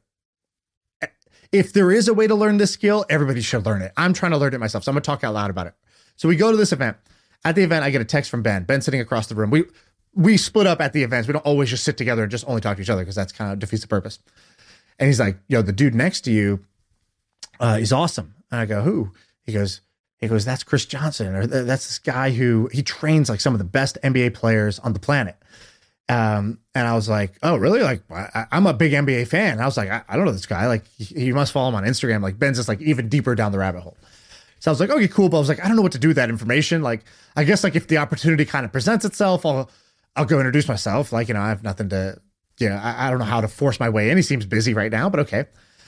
if there is a way to learn this skill, everybody should learn it. I'm trying to learn it myself. So I'm going to talk out loud about it. So we go to this event. At the event, I get a text from Ben. Ben sitting across the room. We, we split up at the events. We don't always just sit together and just only talk to each other because that's kind of defeats the purpose. And he's like, yo, the dude next to you, Uh, he's awesome. And I go, who? He goes, he goes, that's Chris Johnson, or that's this guy who he trains like some of the best N B A players on the planet. Um, and I was like, oh, really? Like, I, I'm a big N B A fan. And I was like, I, I don't know this guy. Like, he, you must follow him on Instagram. Like, Ben's just like even deeper down the rabbit hole. So I was like, okay, cool. But I was like, I don't know what to do with that information. Like, I guess like if the opportunity kind of presents itself, I'll, I'll go introduce myself. Like, you know, I have nothing to, you know, I, I don't know how to force my way in. He seems busy right now, but okay.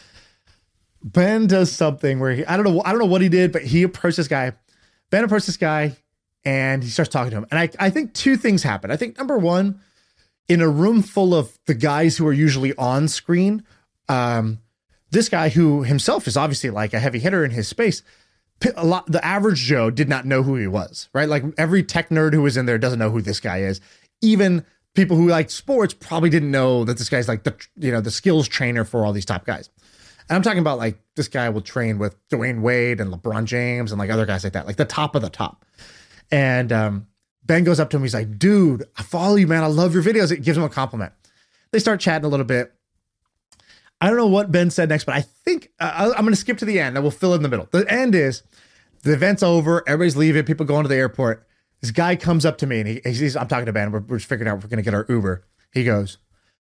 Ben does something where he, I don't know, I don't know what he did, but he approached this guy. Ben approached this guy and he starts talking to him. And I, I think two things happen. I think number one, in a room full of the guys who are usually on screen, um, this guy who himself is obviously like a heavy hitter in his space, a lot, the average Joe did not know who he was, right? Like every tech nerd who was in there doesn't know who this guy is. Even people who like sports probably didn't know that this guy's like the, you know, the skills trainer for all these top guys. And I'm talking about like this guy will train with Dwayne Wade and LeBron James and like other guys like that, like the top of the top. And um, Ben goes up to him. He's like, dude, I follow you, man. I love your videos. It gives him a compliment. They start chatting a little bit. I don't know what Ben said next, but I think uh, I'm going to skip to the end and we'll fill in the middle. The end is the event's over. Everybody's leaving. People going to the airport. This guy comes up to me and he, he's, I'm talking to Ben. We're, we're just figuring out if we're going to get our Uber. He goes,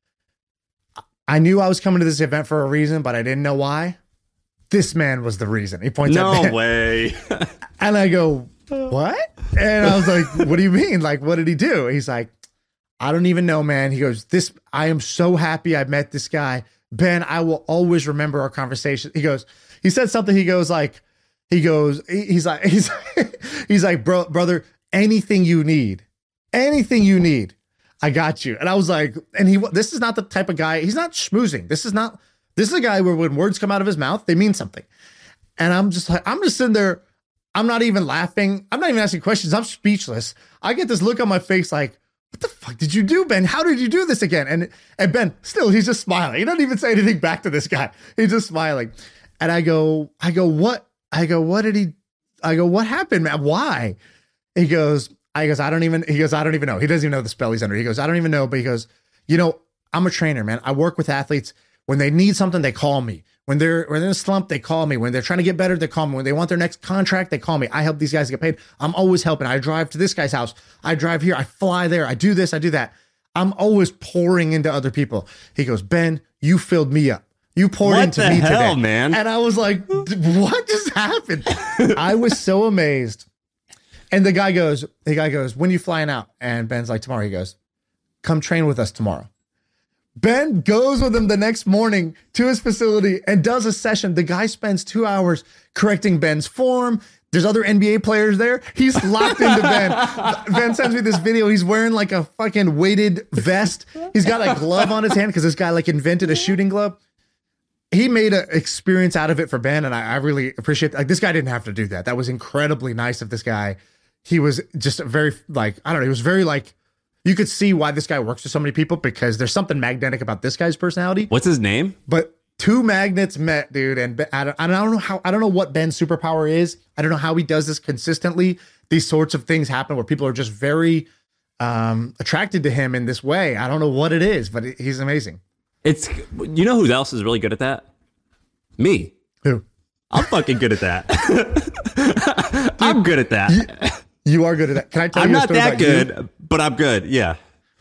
I knew I was coming to this event for a reason, but I didn't know why. This man was the reason. He points no at Ben. No way. And I go, what? And I was like, what do you mean? Like, what did he do? He's like, I don't even know, man. He goes, this, I am so happy I met this guy. Ben, I will always remember our conversation. He goes, he said something. He goes like, he goes, he, he's like, he's, he's like, bro, brother, anything you need, anything you need, I got you. And I was like, and he, this is not the type of guy, he's not schmoozing. This is not, this is a guy where when words come out of his mouth, they mean something. And I'm just like, I'm just sitting there. I'm not even laughing. I'm not even asking questions. I'm speechless. I get this look on my face like, what the fuck did you do, Ben? How did you do this again? And and Ben, still, he's just smiling. He doesn't even say anything back to this guy. He's just smiling. And I go, I go, what? I go, what did he, I go, what happened, man? Why? He goes, I goes, I don't even, he goes, I don't even know. He doesn't even know the spell he's under. He goes, I don't even know. But he goes, you know, I'm a trainer, man. I work with athletes. When they need something, they call me. When they're, when they're in a slump, they call me. When they're trying to get better, they call me. When they want their next contract, they call me. I help these guys get paid. I'm always helping. I drive to this guy's house. I drive here. I fly there. I do this. I do that. I'm always pouring into other people. He goes, Ben, you filled me up. You poured what into the me hell, today. Man? And I was like, what just happened? I was so amazed. And the guy goes, the guy goes, when are you flying out? And Ben's like, tomorrow. He goes, come train with us tomorrow. Ben goes with him the next morning to his facility and does a session. The guy spends two hours correcting Ben's form. There's other N B A players there. He's locked into Ben. Ben sends me this video. He's wearing like a fucking weighted vest. He's got a glove on his hand because this guy like invented a shooting glove. He made an experience out of it for Ben, and I, I really appreciate that. Like, this guy didn't have to do that. That was incredibly nice of this guy. He was just very like, I don't know, he was very like, you could see why this guy works with so many people because there's something magnetic about this guy's personality. What's his name? But two magnets met, dude. And Ben, I, don't, I don't know how, I don't know what Ben's superpower is. I don't know how he does this consistently. These sorts of things happen where people are just very um, attracted to him in this way. I don't know what it is, but it, he's amazing. It's, you know who else is really good at that? Me. Who? I'm fucking good at that. I'm good at that. You, you are good at that. Can I tell I'm you a not story that about good, you? but I'm good. Yeah.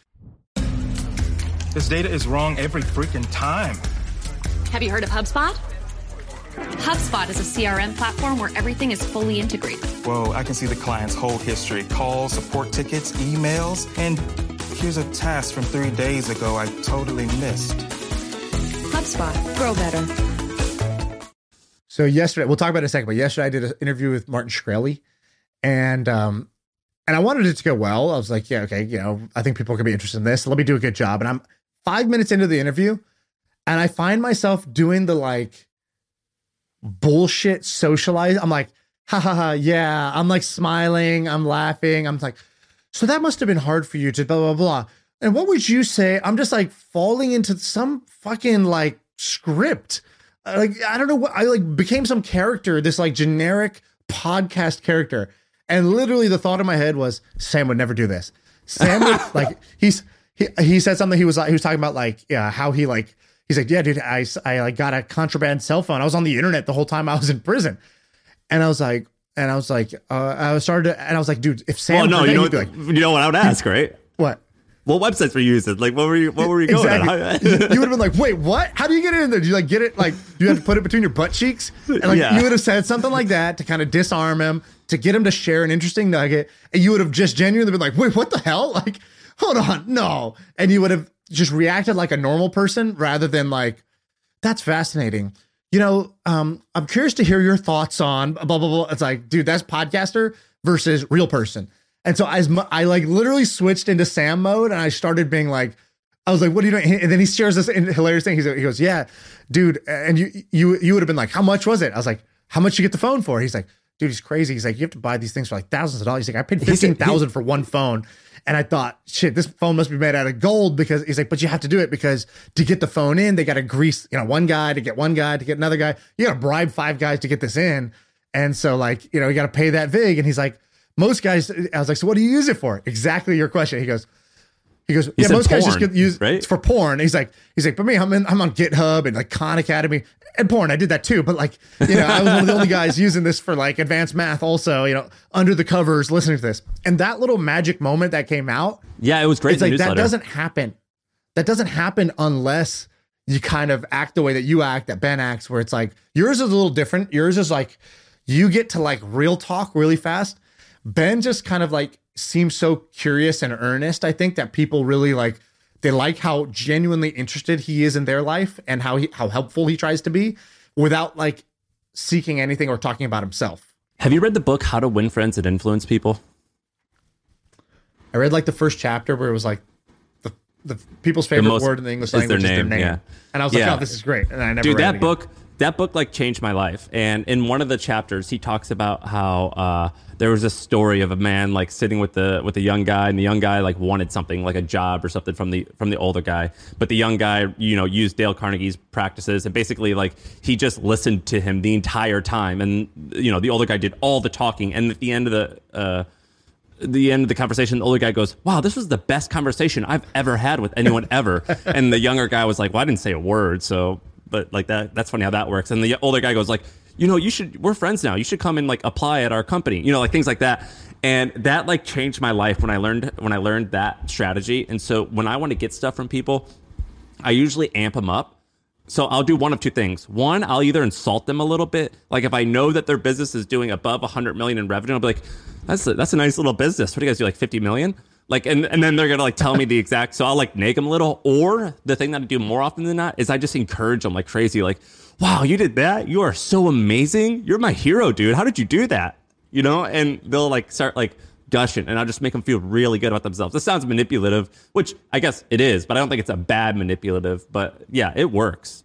This data is wrong every freaking time. Have you heard of HubSpot? HubSpot is a C R M platform where everything is fully integrated. Whoa, I can see the client's whole history, calls, support tickets, emails, and here's a task from three days ago I totally missed. HubSpot, grow better. So yesterday, we'll talk about it in a second, but yesterday I did an interview with Martin Shkreli, and um, and I wanted it to go well. I was like, yeah, okay, you know, I think people could be interested in this. So let me do a good job. And I'm five minutes into the interview, and I find myself doing the like bullshit socialize. I'm like, ha ha ha, yeah. I'm like smiling, I'm laughing. I'm like, so that must have been hard for you to blah, blah, blah. And what would you say? I'm just like falling into some fucking like script. Like, I don't know what, I like became some character, this like generic podcast character. And literally the thought in my head was, Sam would never do this. Sam would like, he's, he, he said something. He was like, he was talking about like, yeah, how he like, he's like, yeah, dude, I, I like got a contraband cell phone. I was on the internet the whole time I was in prison. And I was like, and I was like, uh, I started to, and I was like, dude, if Sam, well, no, you know, what, like, you know what I would ask, right? What? What websites were you using? Like, what were you, what were you going exactly. at? You would have been like, wait, what? How do you get it in there? Do you like get it? Like, do you have to put it between your butt cheeks? And like, Yeah. you would have said something like that to kind of disarm him, to get him to share an interesting nugget. And you would have just genuinely been like, wait, what the hell? Like, hold on, no. And you would have just reacted like a normal person rather than like, that's fascinating. You know, um, I'm curious to hear your thoughts on blah, blah, blah. It's like, dude, that's podcaster versus real person. And so as mu- I like literally switched into Sam mode and I started being like, I was like, what are you doing? And then he shares this hilarious thing. He's, he goes, yeah, dude. And you, you, you would have been like, how much was it? I was like, how much you get the phone for? He's like, dude, he's crazy. He's like, you have to buy these things for like thousands of dollars. He's like, I paid fifteen thousand for one phone. And I thought, shit, this phone must be made out of gold, because he's like, but you have to do it because to get the phone in, they got to grease, you know, one guy to get one guy to get another guy. You got to bribe five guys to get this in. And so like, you know, you got to pay that vig. And he's like, most guys, I was like, so what do you use it for? Exactly your question. He goes, He goes, he yeah, most porn, guys just get used right? it's for porn. He's like, he's like, but me, I'm in, I'm on GitHub and like Khan Academy and porn. I did that too, but like, you know, I was one of the only guys using this for like advanced math. Also, you know, under the covers, listening to this, and that little magic moment that came out. Yeah, it was great. It's like that doesn't happen. That doesn't happen unless you kind of act the way that you act, that Ben acts, where it's like yours is a little different. Yours is like you get to like real talk really fast. Ben just kind of like seems so curious and earnest. I think that people really like, they like how genuinely interested he is in their life and how he, how helpful he tries to be without like seeking anything or talking about himself. Have you read the book, How to Win Friends and Influence People? I read like the first chapter where it was like the, the people's favorite most, word in the English is language their is their name, name. yeah. And I was yeah. like, oh, this is great. And I never Dude, read that it book, that book like changed my life. And in one of the chapters, he talks about how uh, there was a story of a man like sitting with the with a young guy, and the young guy like wanted something like a job or something from the from the older guy, but the young guy, you know, used Dale Carnegie's practices, and basically like he just listened to him the entire time, and you know the older guy did all the talking, and at the end of the uh, the end of the conversation, the older guy goes, wow, this was the best conversation I've ever had with anyone ever. And the younger guy was like, well, I didn't say a word, so. But like that, that's funny how that works. And the older guy goes like, you know, you should, we're friends now. You should come and like apply at our company, you know, like things like that. And that like changed my life when I learned, when I learned that strategy. And so when I want to get stuff from people, I usually amp them up. So I'll do one of two things. One, I'll either insult them a little bit. Like if I know that their business is doing above one hundred million in revenue, I'll be like, that's a, that's a nice little business. What do you guys do, like fifty million? Like, and, and then they're going to like tell me the exact, so I'll like nag them a little. Or the thing that I do more often than not is I just encourage them like crazy. Like, wow, you did that. You are so amazing. You're my hero, dude. How did you do that? You know, and they'll like start like gushing, and I'll just make them feel really good about themselves. This sounds manipulative, which I guess it is, but I don't think it's a bad manipulative, but yeah, it works.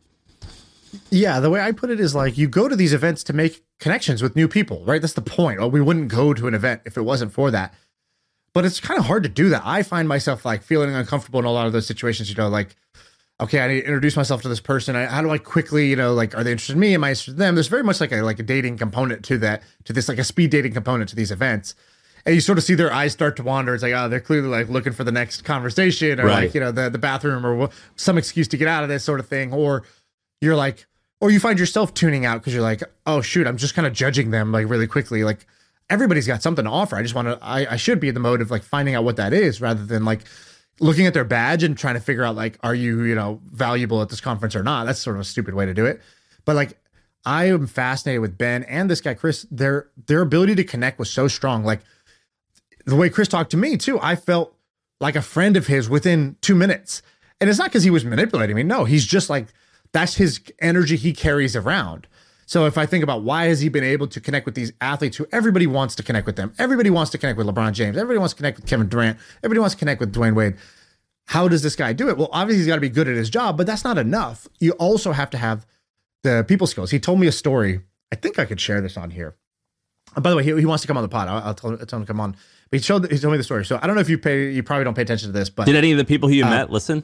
Yeah, the way I put it is like you go to these events to make connections with new people, right? That's the point. Well, we wouldn't go to an event if it wasn't for that. But it's kind of hard to do that. I find myself like feeling uncomfortable in a lot of those situations, you know, like, okay, I need to introduce myself to this person. I, how do I quickly, you know, like, are they interested in me? Am I interested in them? There's very much like a, like a dating component to that, to this, like a speed dating component to these events. And you sort of see their eyes start to wander. It's like, oh, they're clearly like looking for the next conversation or right. like, you know, the, the bathroom or some excuse to get out of this sort of thing. Or you're like, or you find yourself tuning out because you're like, oh, shoot, I'm just kind of judging them like really quickly. Like, everybody's got something to offer. I just want to, I, I should be in the mode of like finding out what that is rather than like looking at their badge and trying to figure out like, are you, you know, valuable at this conference or not? That's sort of a stupid way to do it. But like, I am fascinated with Ben and this guy, Chris, their, their ability to connect was so strong. Like the way Chris talked to me too, I felt like a friend of his within two minutes. And it's not because he was manipulating me. No, he's just like, that's his energy he carries around. So if I think about why has he been able to connect with these athletes who everybody wants to connect with them, everybody wants to connect with LeBron James, everybody wants to connect with Kevin Durant, everybody wants to connect with Dwayne Wade. How does this guy do it? Well, obviously he's got to be good at his job, but that's not enough. You also have to have the people skills. He told me a story. I think I could share this on here. Oh, by the way, he, he wants to come on the pod. I'll, I'll tell, him, tell him to come on. But he showed, he told me the story. So I don't know if you pay, you probably don't pay attention to this, but did any of the people who you uh, met listen?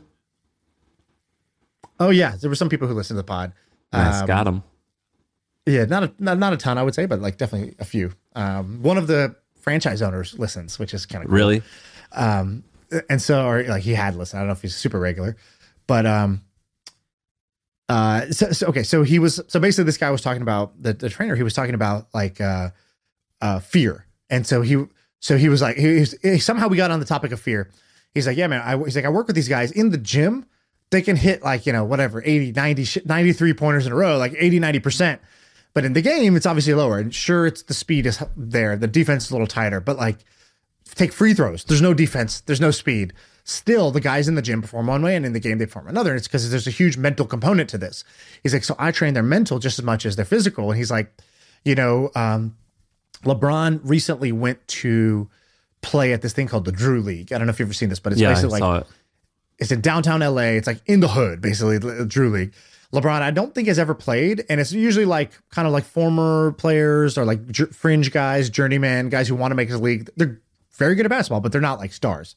Oh yeah, there were some people who listened to the pod. Nice, um, got him. Yeah, not a not, not a ton, I would say, but like definitely a few. Um, one of the franchise owners listens, which is kind of cool. Really. Um, and so, or like he had listened. I don't know if he's super regular, but um, uh, so, so okay, so he was so basically this guy was talking about the, the trainer. He was talking about like uh, uh, fear, and so he so he was like he, was, he somehow we got on the topic of fear. He's like, yeah, man. I, he's like, I work with these guys in the gym. They can hit like, you know, whatever, eighty, ninety, ninety-three pointers in a row, like eighty, ninety percent. But in the game, it's obviously lower. And sure, it's the speed is there. The defense is a little tighter. But like, take free throws. There's no defense. There's no speed. Still, the guys in the gym perform one way and in the game they perform another. And it's because there's a huge mental component to this. He's like, so I train their mental just as much as their physical. And he's like, you know, um, LeBron recently went to play at this thing called the Drew League. I don't know if you've ever seen this, but it's yeah, basically I saw like, it. It's in downtown L A. It's like in the hood, basically, the Drew League. LeBron, I don't think has ever played. And it's usually like kind of like former players or like j- fringe guys, journeyman guys who want to make his league. They're very good at basketball, but they're not like stars.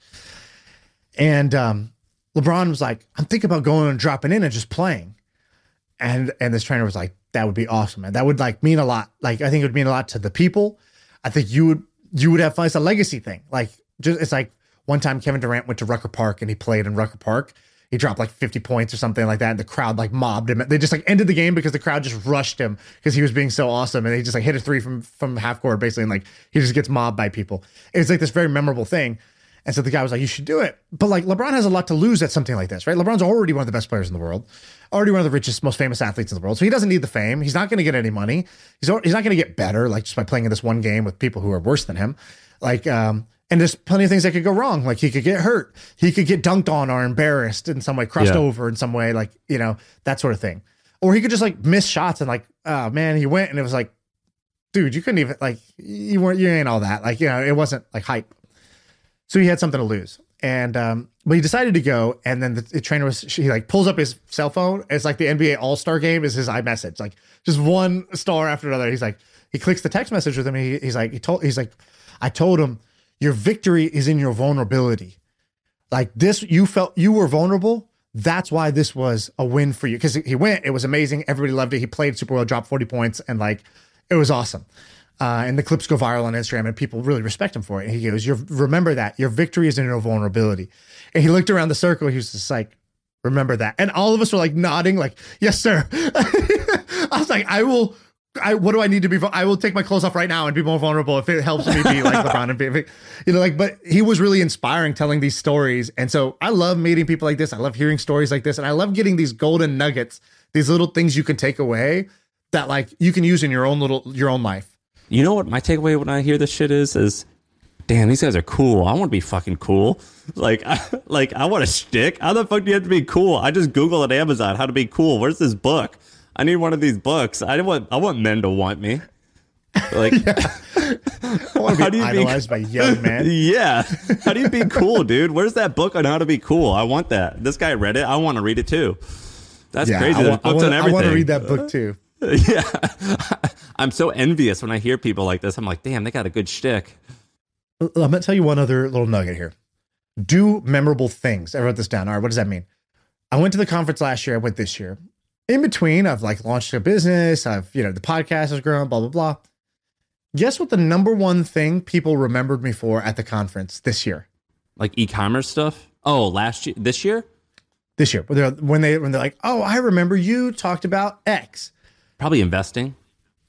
And um, LeBron was like, I'm thinking about going and dropping in and just playing. And and this trainer was like, that would be awesome, man. That would like mean a lot. Like, I think it would mean a lot to the people. I think you would you would have fun. It's a legacy thing. Like, just it's like one time Kevin Durant went to Rucker Park and he played in Rucker Park. He dropped like fifty points or something like that. And the crowd like mobbed him. They just like ended the game because the crowd just rushed him because he was being so awesome. And he just like hit a three from, from half court basically. And like, he just gets mobbed by people. It's like this very memorable thing. And so the guy was like, you should do it. But like LeBron has a lot to lose at something like this, right? LeBron's already one of the best players in the world, already one of the richest, most famous athletes in the world. So he doesn't need the fame. He's not going to get any money. He's, he's not going to get better, like just by playing in this one game with people who are worse than him. Like, um, and there's plenty of things that could go wrong. Like he could get hurt. He could get dunked on or embarrassed in some way, crossed Yeah. over in some way, like, you know, that sort of thing. Or he could just like miss shots and like, oh man, he went and it was like, dude, you couldn't even like, you weren't, you ain't all that. Like, you know, it wasn't like hype. So he had something to lose. And, um, but he decided to go. And then the, the trainer was, he like pulls up his cell phone. It's like the N B A All-Star game is his iMessage, like just one star after another. He's like, he clicks the text message with him. And he, he's like, he told, he's like, I told him, your victory is in your vulnerability. Like this, you felt you were vulnerable. That's why this was a win for you. Cause he went, it was amazing. Everybody loved it. He played super well, dropped forty points. And like, it was awesome. Uh, and the clips go viral on Instagram and people really respect him for it. And he goes, "You remember that your victory is in your vulnerability." And he looked around the circle. He was just like, remember that. And all of us were like nodding, like, yes, sir. I was like, I will, I, what do I need to be? I will take my clothes off right now and be more vulnerable if it helps me be like LeBron and be, you know, like, but he was really inspiring telling these stories. And so I love meeting people like this. I love hearing stories like this. And I love getting these golden nuggets, these little things you can take away that like you can use in your own little, your own life. You know what my takeaway when I hear this shit is, is, damn, these guys are cool. I want to be fucking cool. Like, I, like I want a shtick. How the fuck do you have to be cool? I just Google at Amazon how to be cool. Where's this book? I need one of these books. I want, I want men to want me. Like, yeah. I want to be idolized be, by young men. Yeah. How do you be cool, dude? Where's that book on how to be cool? I want that. This guy read it. I want to read it too. That's yeah, crazy. I, There's I, books I, on everything. I want to read that book too. Yeah. I'm so envious when I hear people like this. I'm like, damn, they got a good shtick. I'm going to tell you one other little nugget here. Do memorable things. I wrote this down. All right, what does that mean? I went to the conference last year. I went this year. In between, I've like launched a business. I've, you know, the podcast has grown, blah, blah, blah. Guess what the number one thing people remembered me for at the conference this year? Like e-commerce stuff? Oh, last year? This year? This year. When they're, when, they, when they're like, oh, I remember you talked about X. Probably investing.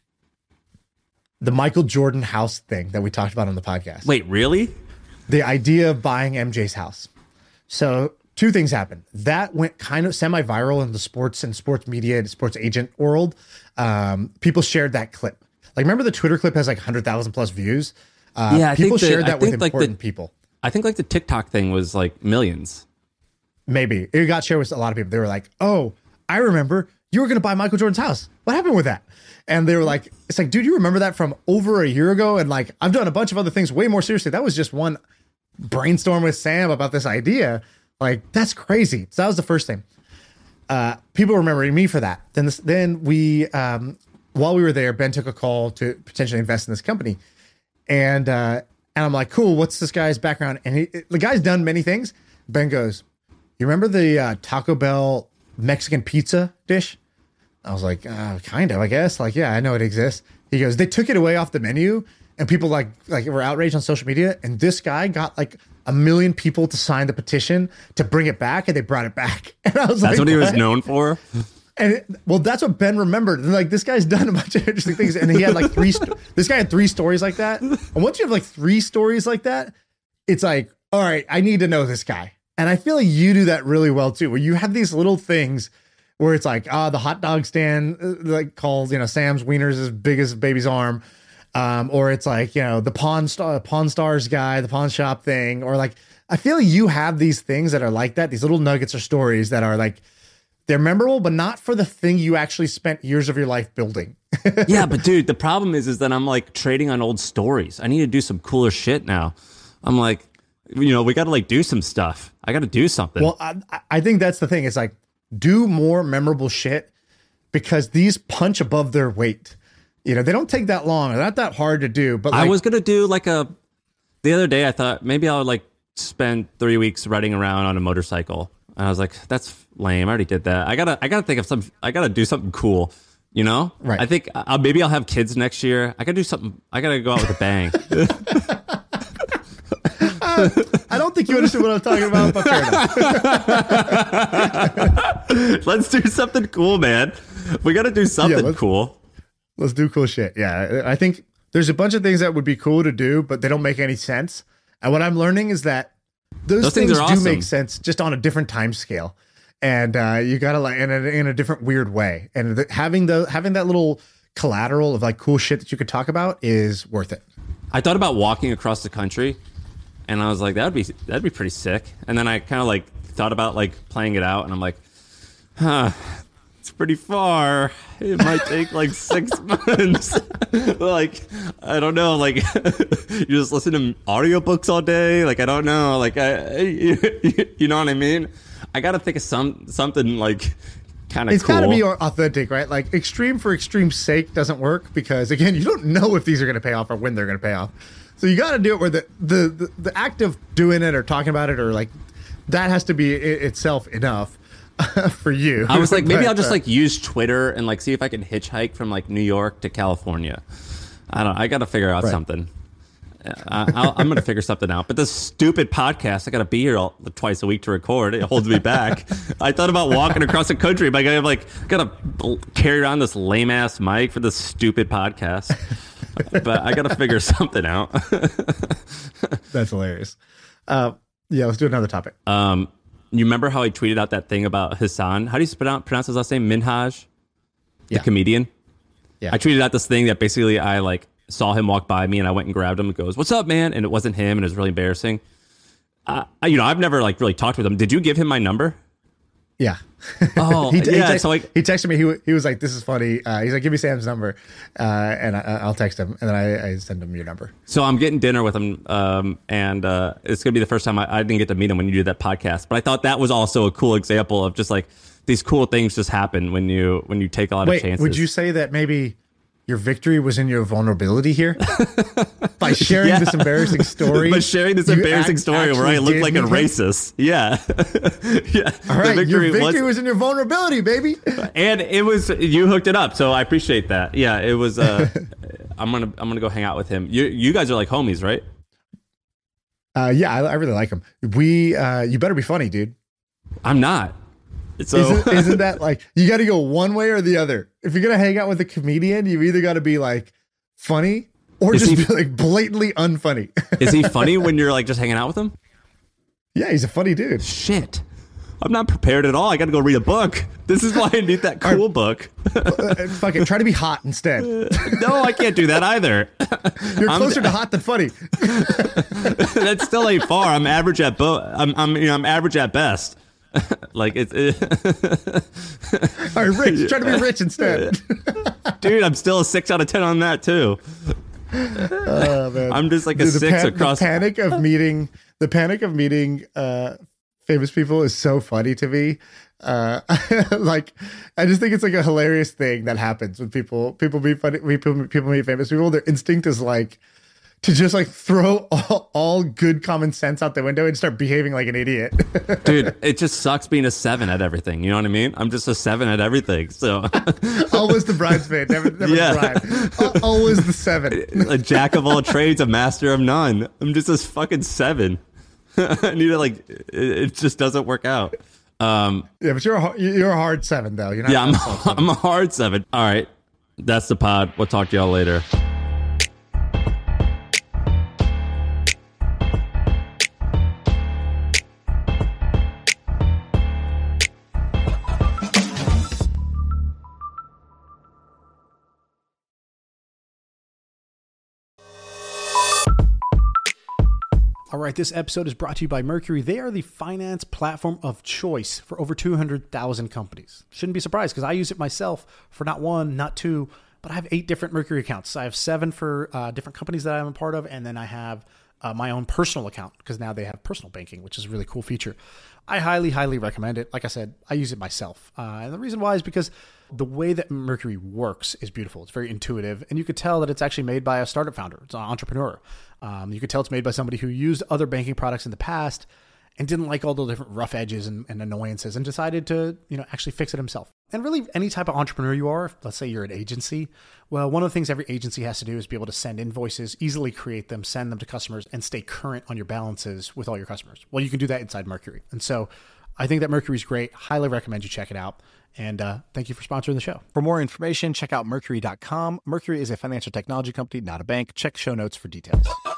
The Michael Jordan house thing that we talked about on the podcast. Wait, really? The idea of buying M J's house. So two things happened. That went kind of semi-viral in the sports and sports media and sports agent world. Um, people shared that clip. Like, remember the Twitter clip has like one hundred thousand plus views? Uh, yeah, I people think the, shared that I with think like important the, people. I think like the TikTok thing was like millions. Maybe. It got shared with a lot of people. They were like, oh, I remember you were going to buy Michael Jordan's house. What happened with that? And they were like, it's like, dude, you remember that from over a year ago? And like, I've done a bunch of other things way more seriously. That was just one brainstorm with Sam about this idea. Like, that's crazy. So that was the first thing. Uh, people remembering me for that. Then this, then we, um, while we were there, Ben took a call to potentially invest in this company. And, uh, and I'm like, cool, what's this guy's background? And he, the guy's done many things. Ben goes, you remember the uh, Taco Bell Mexican pizza dish? I was like, uh, kind of, I guess. Like, yeah, I know it exists. He goes, they took it away off the menu and people like, like were outraged on social media. And this guy got like a million people to sign the petition to bring it back. And they brought it back. And I was that's like, what he was what? known for. And it, well, that's what Ben remembered. And like, this guy's done a bunch of interesting things. And he had like three, sto- this guy had three stories like that. And once you have like three stories like that, it's like, all right, I need to know this guy. And I feel like you do that really well too, where you have these little things where it's like, ah, uh, the hot dog stand, uh, like called, you know, Sam's Wiener's as big as baby's arm. Um, or it's like, you know, the Pawn Star, Pawn Stars guy, the pawn shop thing. Or like, I feel like you have these things that are like that, these little nuggets or stories that are like, they're memorable, but not for the thing you actually spent years of your life building. Yeah, but dude, the problem is, is that I'm like trading on old stories. I need to do some cooler shit now. I'm like, you know, we got to like do some stuff. I got to do something. Well, I, I think that's the thing. It's like, do more memorable shit because these punch above their weight. You know, they don't take that long. They're not that hard to do. But like, I was gonna do like a. The other day, I thought maybe I would like spend three weeks riding around on a motorcycle, and I was like, "That's lame. I already did that. I gotta, I gotta think of some. I gotta do something cool." You know, right? I think uh, maybe I'll have kids next year. I gotta do something. I gotta go out with a bang. uh, I don't think you understand what I'm talking about, but fair enough. Let's do something cool, man. We gotta do something yeah, cool. Let's do cool shit. Yeah, I think there's a bunch of things that would be cool to do, but they don't make any sense. And what I'm learning is that those, those things, things do awesome. make sense just on a different time scale. And uh, you gotta like in a, in a different weird way. And the, having the having that little collateral of like cool shit that you could talk about is worth it. I thought about walking across the country, and I was like, that'd be that'd be pretty sick. And then I kind of like thought about like playing it out, and I'm like, huh. It's pretty far. It might take like six months. Like, I don't know. Like, you just listen to audiobooks all day. Like, I don't know. Like, I, you, you know what I mean? I got to think of some something like kind of cool. It's got to be authentic, right? Like, extreme for extreme's sake doesn't work because, again, you don't know if these are going to pay off or when they're going to pay off. So you got to do it where the, the, the, the act of doing it or talking about it or like that has to be it itself enough. For you. I was like, maybe but, I'll just uh, like use Twitter and like see if I can hitchhike from like New York to California. I don't I got to figure out right. something. I, I'll, I'm going to figure something out. But this stupid podcast, I got to be here all, twice a week to record. It holds me back. I thought about walking across the country, but I got like got to carry around this lame ass mic for this stupid podcast. But I got to figure something out. That's hilarious. Uh, yeah, let's do another topic. Um. You remember how I tweeted out that thing about Hassan? How do you pronounce his last name? Minhaj? The yeah. comedian? Yeah. I tweeted out this thing that basically I like saw him walk by me and I went and grabbed him and goes, "What's up, man?" And it wasn't him and it was really embarrassing. Uh, you know, I've never like really talked with him. Did you give him my number? Yeah. Oh, he, yeah. He, text, so like, he texted me. He, he was like, "This is funny." Uh, he's like, "Give me Sam's number," uh, and I, I'll text him, and then I, I send him your number. So I'm getting dinner with him, um, and uh, it's gonna be the first time I, I didn't get to meet him when you did that podcast. But I thought that was also a cool example of just like these cool things just happen when you when you take a lot Wait, of chances. Would you say that maybe your victory was in your vulnerability here by sharing yeah. this embarrassing story? By sharing this embarrassing act, story where I look like a racist. Yeah. Yeah. All right. Victory your victory was, was in your vulnerability, baby. And it was, you hooked it up. So I appreciate that. Yeah. It was, uh, I'm going to, I'm going to go hang out with him. You, you guys are like homies, right? Uh, yeah, I, I really like him. We, uh, you better be funny, dude. I'm not. So isn't, isn't that like you got to go one way or the other? If you're gonna hang out with a comedian, you either got to be like funny or is just he, be like blatantly unfunny. Is he funny when you're like just hanging out with him? Yeah, he's a funny dude. Shit, I'm not prepared at all. I got to go read a book. This is why I need that cool right. book. uh, fuck it, try to be hot instead. No, I can't do that either. You're closer I'm, to hot than funny. That still ain't far. I'm average at both. I'm, I'm, you know, I'm average at best. Like it's it, all right, rich. Try to be rich instead. Dude, I'm still a six out of ten on that too. Oh, man. I'm just like a Dude, six pan- across. The panic of meeting the panic of meeting uh, famous people is so funny to me. Uh, like I just think it's like a hilarious thing that happens when people people meet funny people people meet famous people. Their instinct is like to just like throw all, all good common sense out the window and start behaving like an idiot. Dude, it just sucks being a seven at everything. You know what I mean? I'm just a seven at everything. So always the bridesmaid, never, never yeah. the bride. Always the seven. A jack of all trades, a master of none. I'm just this fucking seven. I need to like. It, it just doesn't work out. Um, yeah, but you're a, you're a hard seven though. You're not. Yeah, I'm. I'm a hard seven. All right, that's the pod. We'll talk to y'all later. All right, this episode is brought to you by Mercury. They are the finance platform of choice for over two hundred thousand companies. Shouldn't be surprised because I use it myself for not one, not two, but I have eight different Mercury accounts. I have seven for uh, different companies that I'm a part of, and then I have uh, my own personal account, because now they have personal banking, which is a really cool feature. I highly, highly recommend it. Like I said, I use it myself. Uh, and the reason why is because the way that Mercury works is beautiful. It's very intuitive. And you could tell that it's actually made by a startup founder. It's an entrepreneur. Um, you could tell it's made by somebody who used other banking products in the past and didn't like all the different rough edges and, and annoyances and decided to, you know, actually fix it himself. And really, any type of entrepreneur you are, let's say you're an agency, well, one of the things every agency has to do is be able to send invoices, easily create them, send them to customers, and stay current on your balances with all your customers. Well, you can do that inside Mercury. And so I think that Mercury is great. Highly recommend you check it out. And uh, thank you for sponsoring the show. For more information, check out Mercury dot com. Mercury is a financial technology company, not a bank. Check show notes for details.